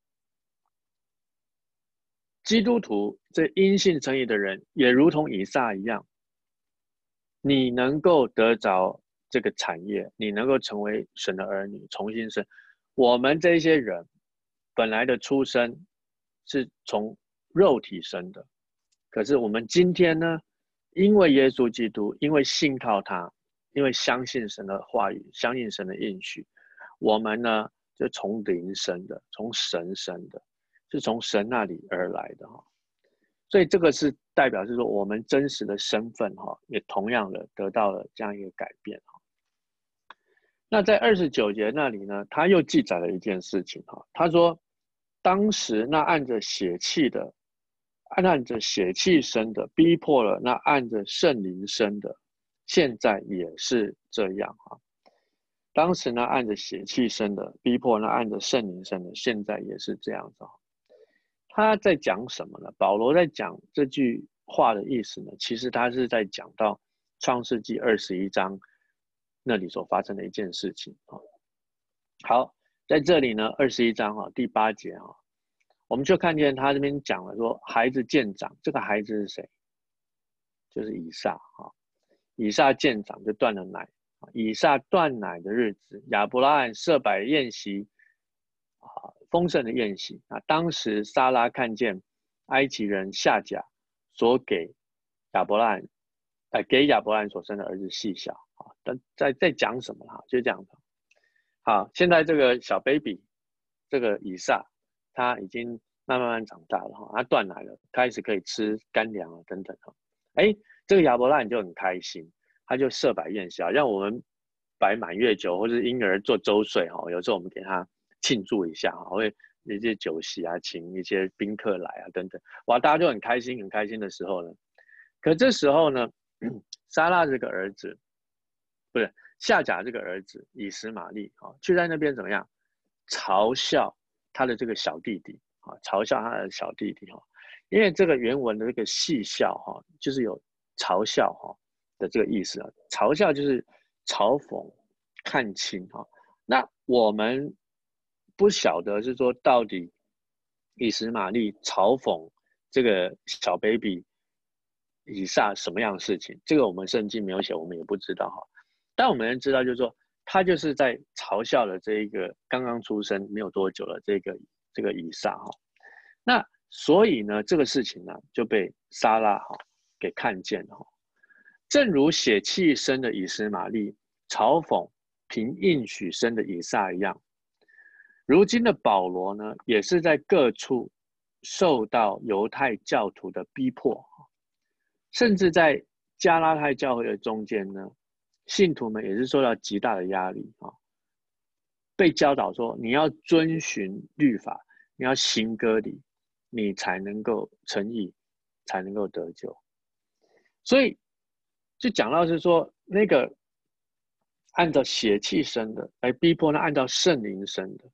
基督徒这因信称义的人，也如同以撒一样，你能够得着这个产业，你能够成为神的儿女，重新生。我们这些人本来的出生是从肉体生的，可是我们今天呢，因为耶稣基督，因为信靠他，因为相信神的话语，相信神的应许，我们呢就从灵生的，从神生的，是从神那里而来的哈。所以这个是代表是说我们真实的身份哈，也同样的得到了这样一个改变哈。那在二十九节那里呢，他又记载了一件事情哈，他说当时那按着血气的，按着血气生的，逼迫了那按着圣灵生的，现在也是这样哈。当时呢，按着血气生的，逼迫那按着圣灵生的，现在也是这样子哈。他在讲什么呢？保罗在讲这句话的意思呢，其实他是在讲到创世纪二十一章那里所发生的一件事情。好，在这里呢，二十一章第八节我们就看见他这边讲了说，孩子渐长，这个孩子是谁？就是以撒。以撒渐长就断了奶，以撒断奶的日子，亚伯拉罕设摆宴席，丰盛的宴席。当时撒拉看见埃及人夏甲所给亚伯拉罕，呃，给亚伯拉罕所生的儿子细小。但在在讲什么哈？就这样的。好，现在这个小 baby， 这个以撒，他已经慢慢慢长大了哈，他断奶了，开始可以吃干粮啊等等哈。哎，这个亚伯拉罕就很开心，他就设摆宴席，让我们摆满月酒或者婴儿做周岁哈，有时候我们给他庆祝一下哈，会一些酒席啊，请一些宾客来啊等等，哇，大家就很开心很开心的时候呢，可这时候呢，撒拉这个儿子，不是夏甲这个儿子以实玛利啊，就在那边怎么样嘲笑他的这个小弟弟啊，嘲笑他的小弟弟哈，因为这个原文的这个戏笑哈，就是有嘲笑哈的这个意思啊，嘲笑就是嘲讽、看轻哈。那我们不晓得是说到底以实玛利嘲讽这个小 baby 以撒什么样的事情，这个我们圣经没有写，我们也不知道哈。但我们知道，就是说，他就是在嘲笑了这一个刚刚出生没有多久了这个这个以撒哈。那所以呢，这个事情呢就被撒拉哈给看见哈。正如血气生的以实玛利嘲讽凭应许生的以撒一样，如今的保罗呢，也是在各处受到犹太教徒的逼迫，甚至在加拉太教会的中间呢。信徒们也是受到极大的压力啊，被教导说你要遵循律法，你要行割礼，你才能够称义，才能够得救。所以就讲到是说，那个按照血气生的来逼迫那按照圣灵生的，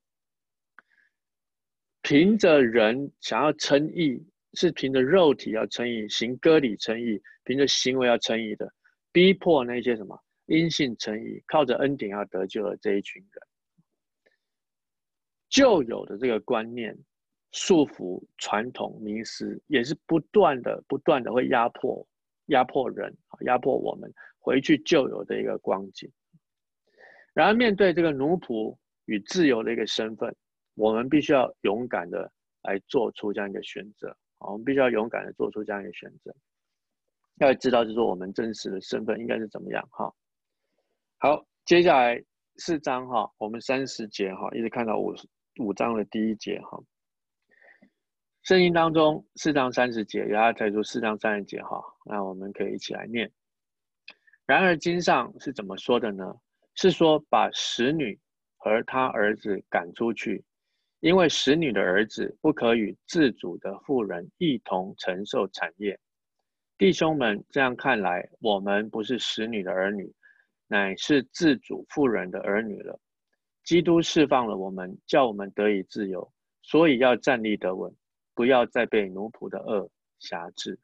凭着人想要称义，是凭着肉体要称义，行割礼称义，凭着行为要称义的，逼迫那些什么？因信称义，靠着恩典要得救的这一群人，旧有的这个观念、束缚、传统、迷思，也是不断的、不断的会压迫、压迫人、压迫我们回去旧有的一个光景。然而，面对这个奴仆与自由的一个身份，我们必须要勇敢的来做出这样一个选择。我们必须要勇敢的做出这样一个选择，要知道就是说我们真实的身份应该是怎么样哈。好，接下来四章哈，我们三十节哈，一直看到五五章的第一节哈。圣经当中四章三十节，然后再说四章三十节哈，那我们可以一起来念。然而经上是怎么说的呢？是说把使女和她儿子赶出去，因为使女的儿子不可与自主的妇人一同承受产业。弟兄们，这样看来，我们不是使女的儿女，乃是自主妇人的儿女了。 基督释放了我们，叫我们得以自由，所以要站立得稳，不要再被奴仆的恶辖制。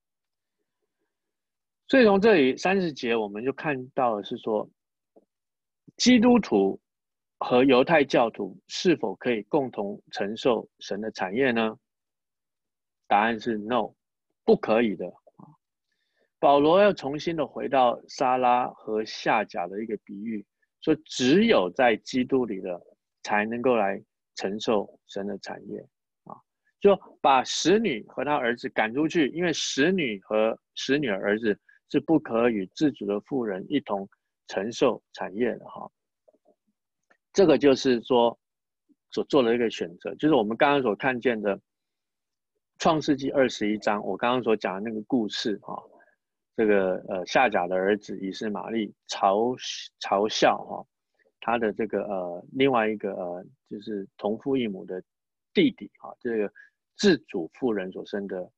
所以从这里三十节，我们就看到的是说，基督徒和犹太教徒是否可以共同承受神的产业呢？答案是 no， 不可以的。保罗要重新的回到撒拉和夏甲的一个比喻，说只有在基督里的才能够来承受神的产业啊，就把使女和他儿子赶出去，因为使女和使女儿子是不可与自主的妇人一同承受产业的哈。这个就是说所做的一个选择，就是我们刚刚所看见的创世纪二十一章，我刚刚所讲的那个故事哈。这个呃夏甲的儿子以实玛利嘲嘲笑哈、哦、他的这个呃另外一个呃就是同父异母的弟弟哈、哦、这个自主妇人所生的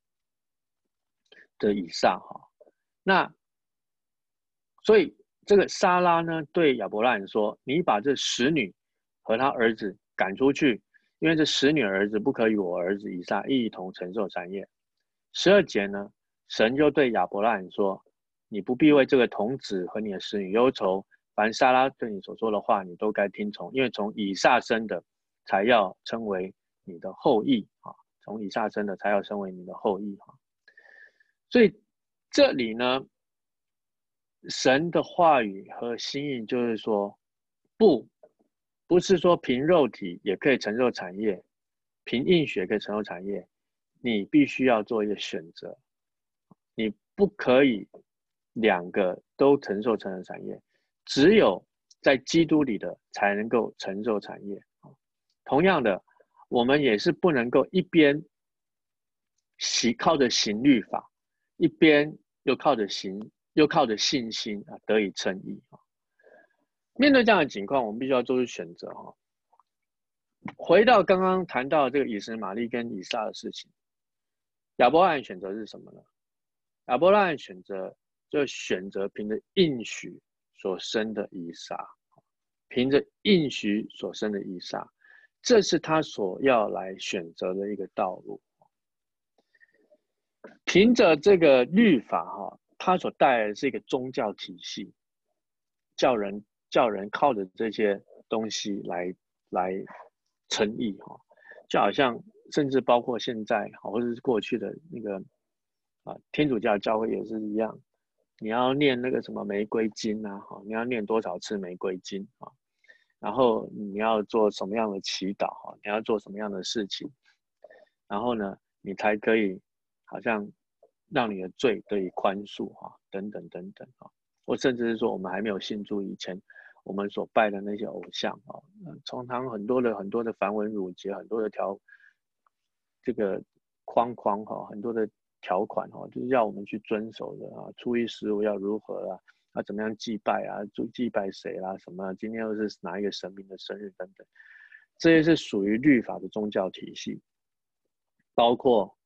的以撒哈、哦，那所以这个撒拉呢对亚伯拉罕说：“你把这使女和他儿子赶出去，因为这使女儿子不可与我儿子以撒一同承受产业。”十二节呢？神就对亚伯拉罕说：“你不必为这个童子和你的使女忧愁，凡撒拉对你所说的话，你都该听从，因为从以撒生的，才要称为你的后裔啊！从以撒生的，才要称为你的后裔啊！”所以这里呢，神的话语和心意就是说，不，不是说凭肉体也可以承受产业，凭应许也可以承受产业，你必须要做一个选择。你不可以两个都承受成人产业，只有在基督里的才能够承受产业。同样的，我们也是不能够一边靠着行律法，一边又靠着行，又靠着信心啊得以称义。面对这样的情况，我们必须要做出选择哈。回到刚刚谈到这个以实玛利跟以撒的事情，亚伯拉罕选择是什么呢？亚伯拉罕选择就选择凭着应许所生的以撒，凭着应许所生的以撒，这是他所要来选择的一个道路。凭着这个律法哈，它所带来的是一个宗教体系，叫人叫人靠着这些东西来来称义哈，就好像甚至包括现在或者是过去的那个。啊，天主教教会也是一样，你要念那个什么玫瑰经啊，哈，你要念多少次玫瑰经啊？然后你要做什么样的祈祷哈？你要做什么样的事情？然后呢，你才可以好像让你的罪得以宽恕哈，等等等等啊。或甚至是说，我们还没有信主以前，我们所拜的那些偶像啊，常常很多的很多的繁文缛节，很多的条这个框框哈，很多的。条款哈，就是要我们去遵守的啊。初一十五要如何啊？要怎么样祭拜啊？祭拜谁啦、啊？什么？今天又是哪一个神明的生日等等，这些是属于律法的宗教体系，包括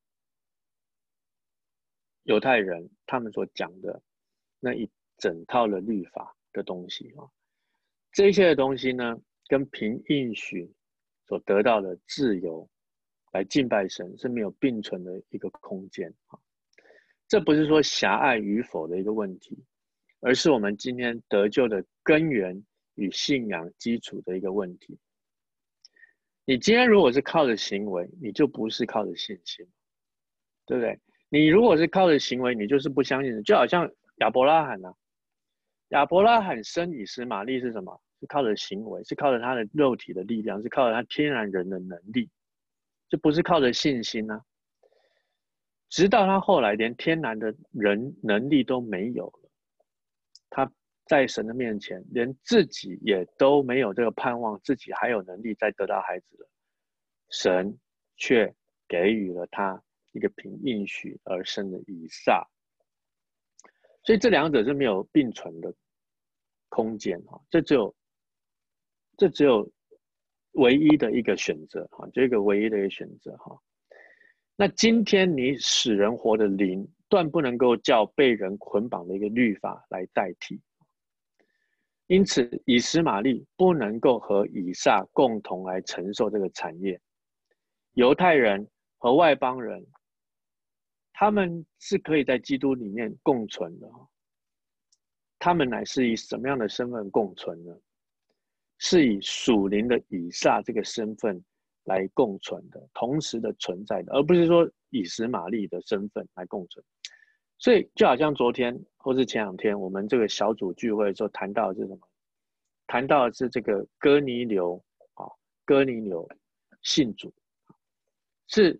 犹太人他们所讲的那一整套的律法的东西啊。这些的东西呢，跟凭应许所得到的自由。来敬拜神是没有并存的一个空间啊，这不是说狭隘与否的一个问题，而是我们今天得救的根源与信仰基础的一个问题。你今天如果是靠着行为，你就不是靠着信心，对不对？你如果是靠着行为，你就是不相信的。就好像亚伯拉罕啊，亚伯拉罕生以实玛利是什么？是靠着行为，是靠着他的肉体的力量，是靠着他天然人的能力。就不是靠着信心啊，直到他后来连天然的人能力都没有了，他在神的面前连自己也都没有这个盼望，自己还有能力再得到孩子了，神却给予了他一个凭应许而生的以撒，所以这两者是没有并存的空间哈，这只有这只有唯一的一个选择哈，这个唯一的一个选择哈。那今天你使人活的灵，断不能够叫被人捆绑的一个律法来代替。 因此以实玛利不能够和以撒共同来承受这个产业。犹太人和外邦人，他们是可以在基督里面共存的。他们乃是以什么样的身份共存呢？是以属灵的以撒这个身份来共存的，同时的存在的，而不是说以实玛利的身份来共存。所以就好像昨天或是前两天我们这个小组聚会的时候谈到的是什么？谈到的是这个哥尼流啊，哥尼流信主，是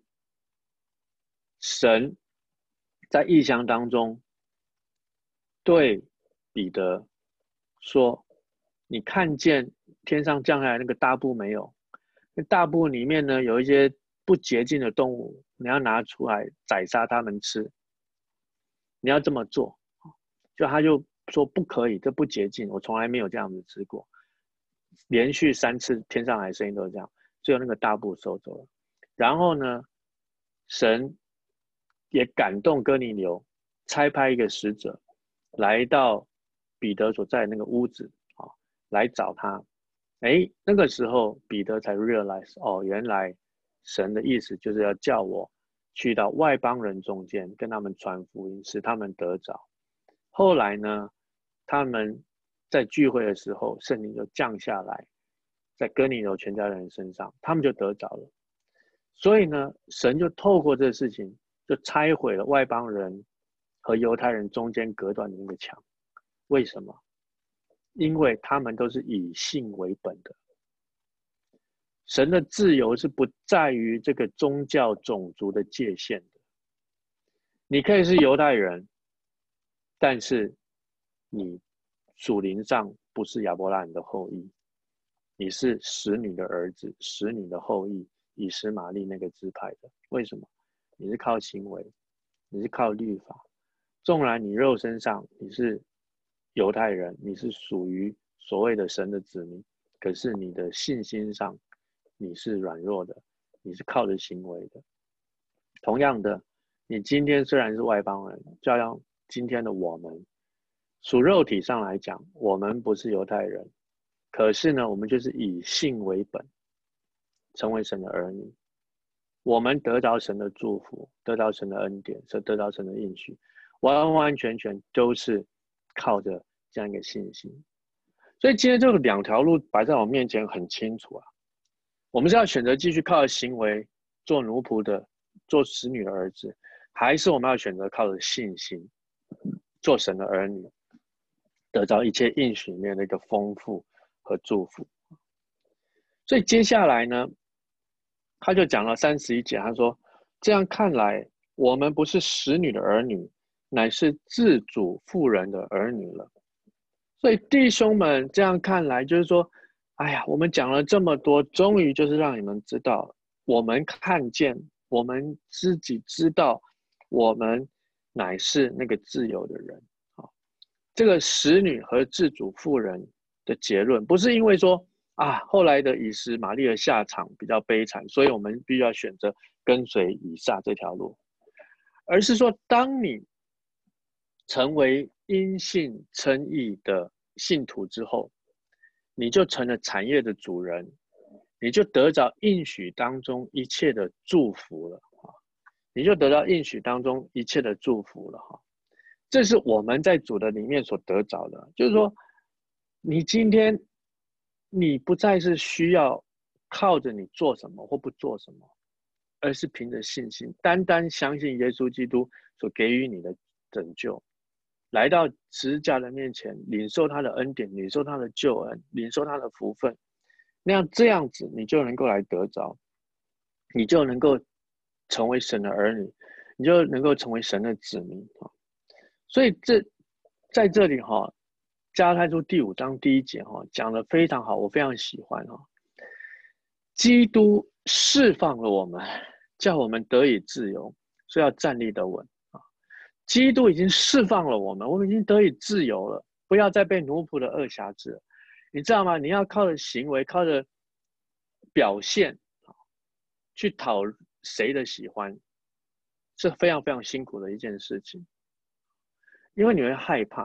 神在异象当中对彼得说：“你看见天上降下来那个大布没有？那大布里面呢有一些不洁净的动物，你要拿出来宰杀它们吃。你要这么做。”就他就说不可以，这不洁净，我从来没有这样子吃过。连续三次天上来的声音都是这样，最后那个大布收走了。然后呢，神也感动哥尼流，差派一个使者来到彼得所在的那个屋子啊，来找他。哎，那个时候彼得才 realize 哦，原来神的意思就是要叫我去到外邦人中间，跟他们传福音，使他们得着。后来呢，他们在聚会的时候，圣灵就降下来，在哥尼流全家人身上，他们就得着了。所以呢，神就透过这个事情，就拆毁了外邦人和犹太人中间隔断的那个墙。为什么？因为他们都是以信为本的。神的自由是不在于这个宗教种族的界限的。你可以是犹太人，但是你属灵上不是亚伯拉罕的后裔，你是使女的儿子，使女的后裔，以实玛利那个支派的。为什么？你是靠行为，你是靠律法。纵然你肉身上你是犹太人，你是属于所谓的神的子民，可是你的信心上你是软弱的，你是靠着行为的。同样的，你今天虽然是外邦人，就像今天的我们，属肉体上来讲，我们不是犹太人，可是呢，我们就是以信为本，成为神的儿女。我们得着神的祝福，得着神的恩典，得着神的应许，完完全全都是靠着这样一个信心。所以今天这个两条路摆在我面前很清楚啊。我们是要选择继续靠着行为做奴仆的，做使女的儿子，还是我们要选择靠着信心做神的儿女，得着一切应许里面的一个丰富和祝福。所以接下来呢，他就讲了三十一节，他说：“这样看来，我们不是使女的儿女，乃是自主妇人的儿女了。”所以弟兄们，这样看来就是说，哎呀，我们讲了这么多，终于就是让你们知道，我们看见，我们自己知道，我们乃是那个自由的人。这个使女和自主妇人的结论，不是因为说啊，后来的以实玛利的下场比较悲惨，所以我们必须要选择跟随以撒这条路，而是说，当你成为因信称义的信徒之后，你就成了产业的主人，你就得着应许当中一切的祝福了，你就得到应许当中一切的祝福了哈。这是我们在主的里面所得着的，就是说，你今天你不再是需要靠着你做什么或不做什么，而是凭着信心，单单相信耶稣基督所给予你的拯救，来到十字架的面前，领受他的恩典，领受他的救恩，领受他的福分，那样这样子，你就能够来得着，你就能够成为神的儿女，你就能够成为神的子民。所以这在这里哈，加拉太书第五章第一节哈讲得非常好，我非常喜欢哈。基督释放了我们，叫我们得以自由，所以要站立得稳啊。基督已经释放了我们，我们已经得以自由了，不要再被奴仆的恶辖制了。你知道吗？你要靠着行为，靠着表现去讨谁的喜欢，是非常非常辛苦的一件事情。因为你会害怕，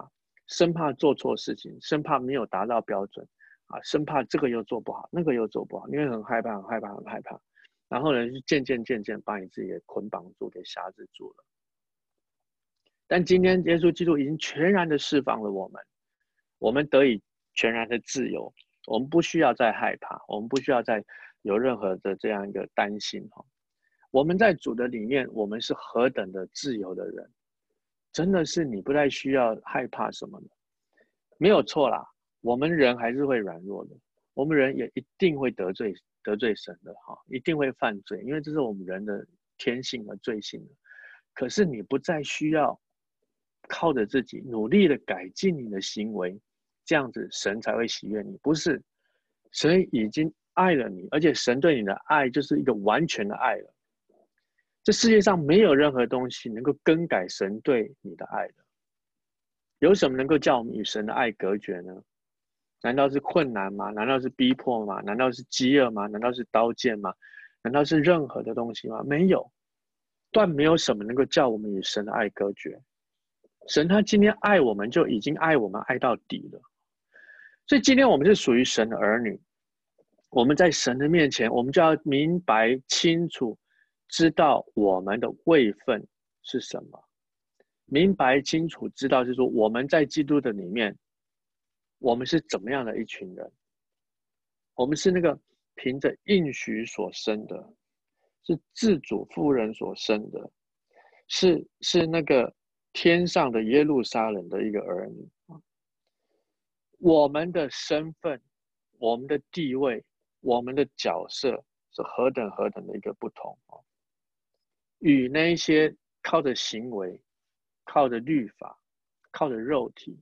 生怕做错事情，生怕没有达到标准啊，生怕这个又做不好，那个又做不好，因为很害怕，很害怕，很害怕。然后呢，就渐渐渐渐把你自己给捆绑住，给辖制住了。但今天耶稣基督已经全然的释放了我们，我们得以全然的自由，我们不需要再害怕，我们不需要再有任何的这样一个担心哈。我们在主的里面，我们是何等的自由的人，真的是你不再需要害怕什么了。没有错啦，我们人还是会软弱的，我们人也一定会得罪得罪神的哈，一定会犯罪，因为这是我们人的天性和罪性的。可是你不再需要靠着自己努力的改进你的行为，这样子神才会喜悦你。不是，神已经爱了你，而且神对你的爱就是一个完全的爱了。这世界上没有任何东西能够更改神对你的爱的。有什么能够叫我们与神的爱隔绝呢？难道是困难吗？难道是逼迫吗？难道是饥饿吗？难道是刀剑吗？难道是任何的东西吗？没有，断没有什么能够叫我们与神的爱隔绝。神他今天爱我们，就已经爱我们爱到底了。所以今天我们是属于神的儿女，我们在神的面前，我们就要明白清楚，知道我们的位分是什么。明白清楚知道，就是说我们在基督的里面，我们是怎么样的一群人。我们是那个凭着应许所生的，是自主妇人所生的，是是那个天上的耶路撒冷的一个儿女。我们的身份，我们的地位，我们的角色是何等何等的一个不同，与那一些靠着行为，靠着律法，靠着肉体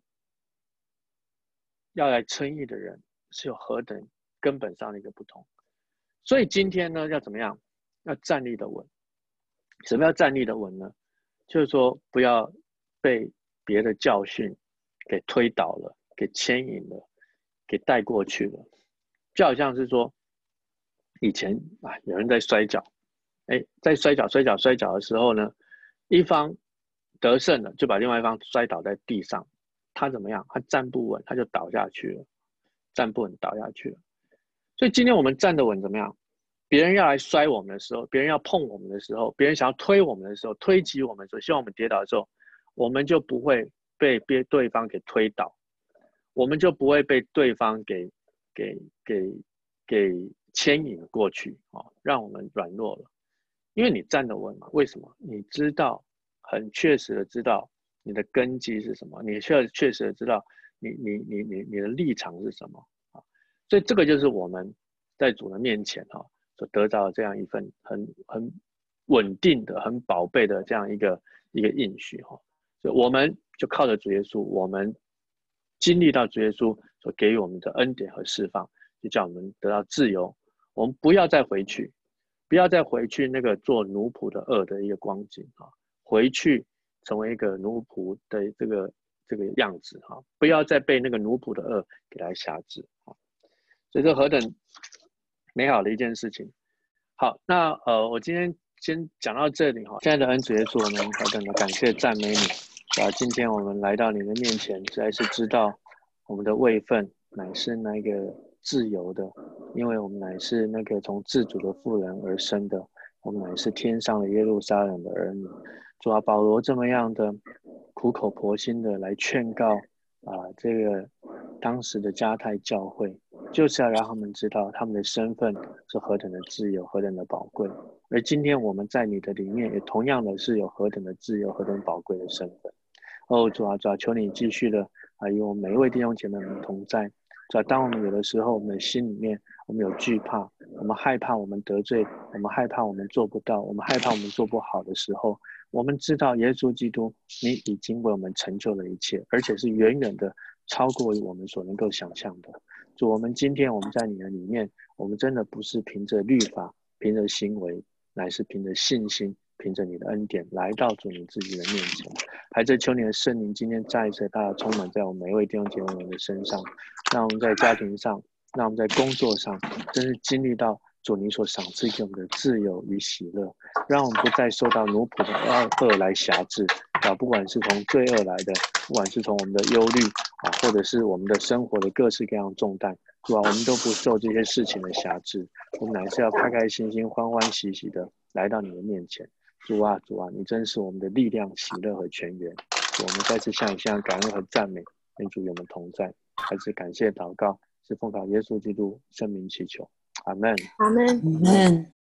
要来称义的人，是有何等根本上的一个不同。所以今天呢，要怎么样？要站立的稳。什么叫站立的稳呢？就是说不要被别的教训给推倒了，给牵引了，给带过去了。就好像是说，以前啊，有人在摔跤，哎，在摔跤、摔跤、摔跤的时候呢，一方得胜了，就把另外一方摔倒在地上。他怎么样？他站不稳，他就倒下去了，站不稳倒下去了。所以今天我们站得稳怎么样？别人要来摔我们的时候，别人要碰我们的时候，别人想要推我们的时候，推挤我们的时候，希望我们跌倒的时候，我们就不会被对方给推倒，我们就不会被对方给给给给牵引过去，哦，让我们软弱了。因为你站得稳嘛，为什么？你知道，很确实的知道你的根基是什么，你确确实的知道你你你你你的立场是什么啊？所以这个就是我们在主的面前哈，所得到这样一份很很稳定的、很宝贝的这样一个一个应许哈。所以我们就靠着主耶稣，我们经历到主耶稣所给予我们的恩典和释放，就叫我们得到自由。我们不要再回去。不要再回去那个做奴仆的恶的一个光景啊，回去成为一个奴仆的这个这个样子哈，不要再被那个奴仆的恶给来辖制啊。所以这何等美好的一件事情。好，那呃，我今天先讲到这里哈。亲爱的恩主耶稣，我们何等的感谢赞美你啊！今天我们来到你的面前，实在是知道我们的位分乃是那个自由的，因为我们乃是那个从自主的妇人而生的，我们乃是天上的耶路撒冷的儿女。主啊，保罗这么样的苦口婆心的来劝告啊，这个当时的加太教会，就是要让他们知道他们的身份是何等的自由，何等的宝贵。而今天我们在你的里面，也同样的是有何等的自由，何等宝贵的身份。哦，主啊，主啊，求你继续的啊，与我们每一位弟兄姐妹们同在。主啊，当我们有的时候，我们的心里面我们有惧怕，我们害怕我们得罪，我们害怕我们做不到，我们害怕我们做不好的时候，我们知道耶稣基督，你已经为我们成就了一切，而且是远远的超过于我们所能够想象的。主，我们今天我们在你的里面，我们真的不是凭着律法，凭着行为，乃是凭着信心，凭着你的恩典来到主你自己的面前。还在求你的圣灵今天再一次大家充满在我们每一位弟兄姐妹们的身上，让我们在家庭上，让我们在工作上，真是经历到主你所赏赐给我们的自由与喜乐，让我们不再受到奴仆的恶来辖制啊，不管是从罪恶来的， 不管是从我们的忧虑啊，或者是我们的生活的各式各样重担，主啊，我们都不受这些事情的辖制，我们乃是要开开心心、欢欢喜喜的来到你的面前。主啊，主啊，你真是我们的力量、喜乐和泉源。我们再次向你向感恩和赞美，愿主与我们同在。还是感谢祷告，是奉靠耶稣基督圣名祈求，阿门。 阿门。 Amen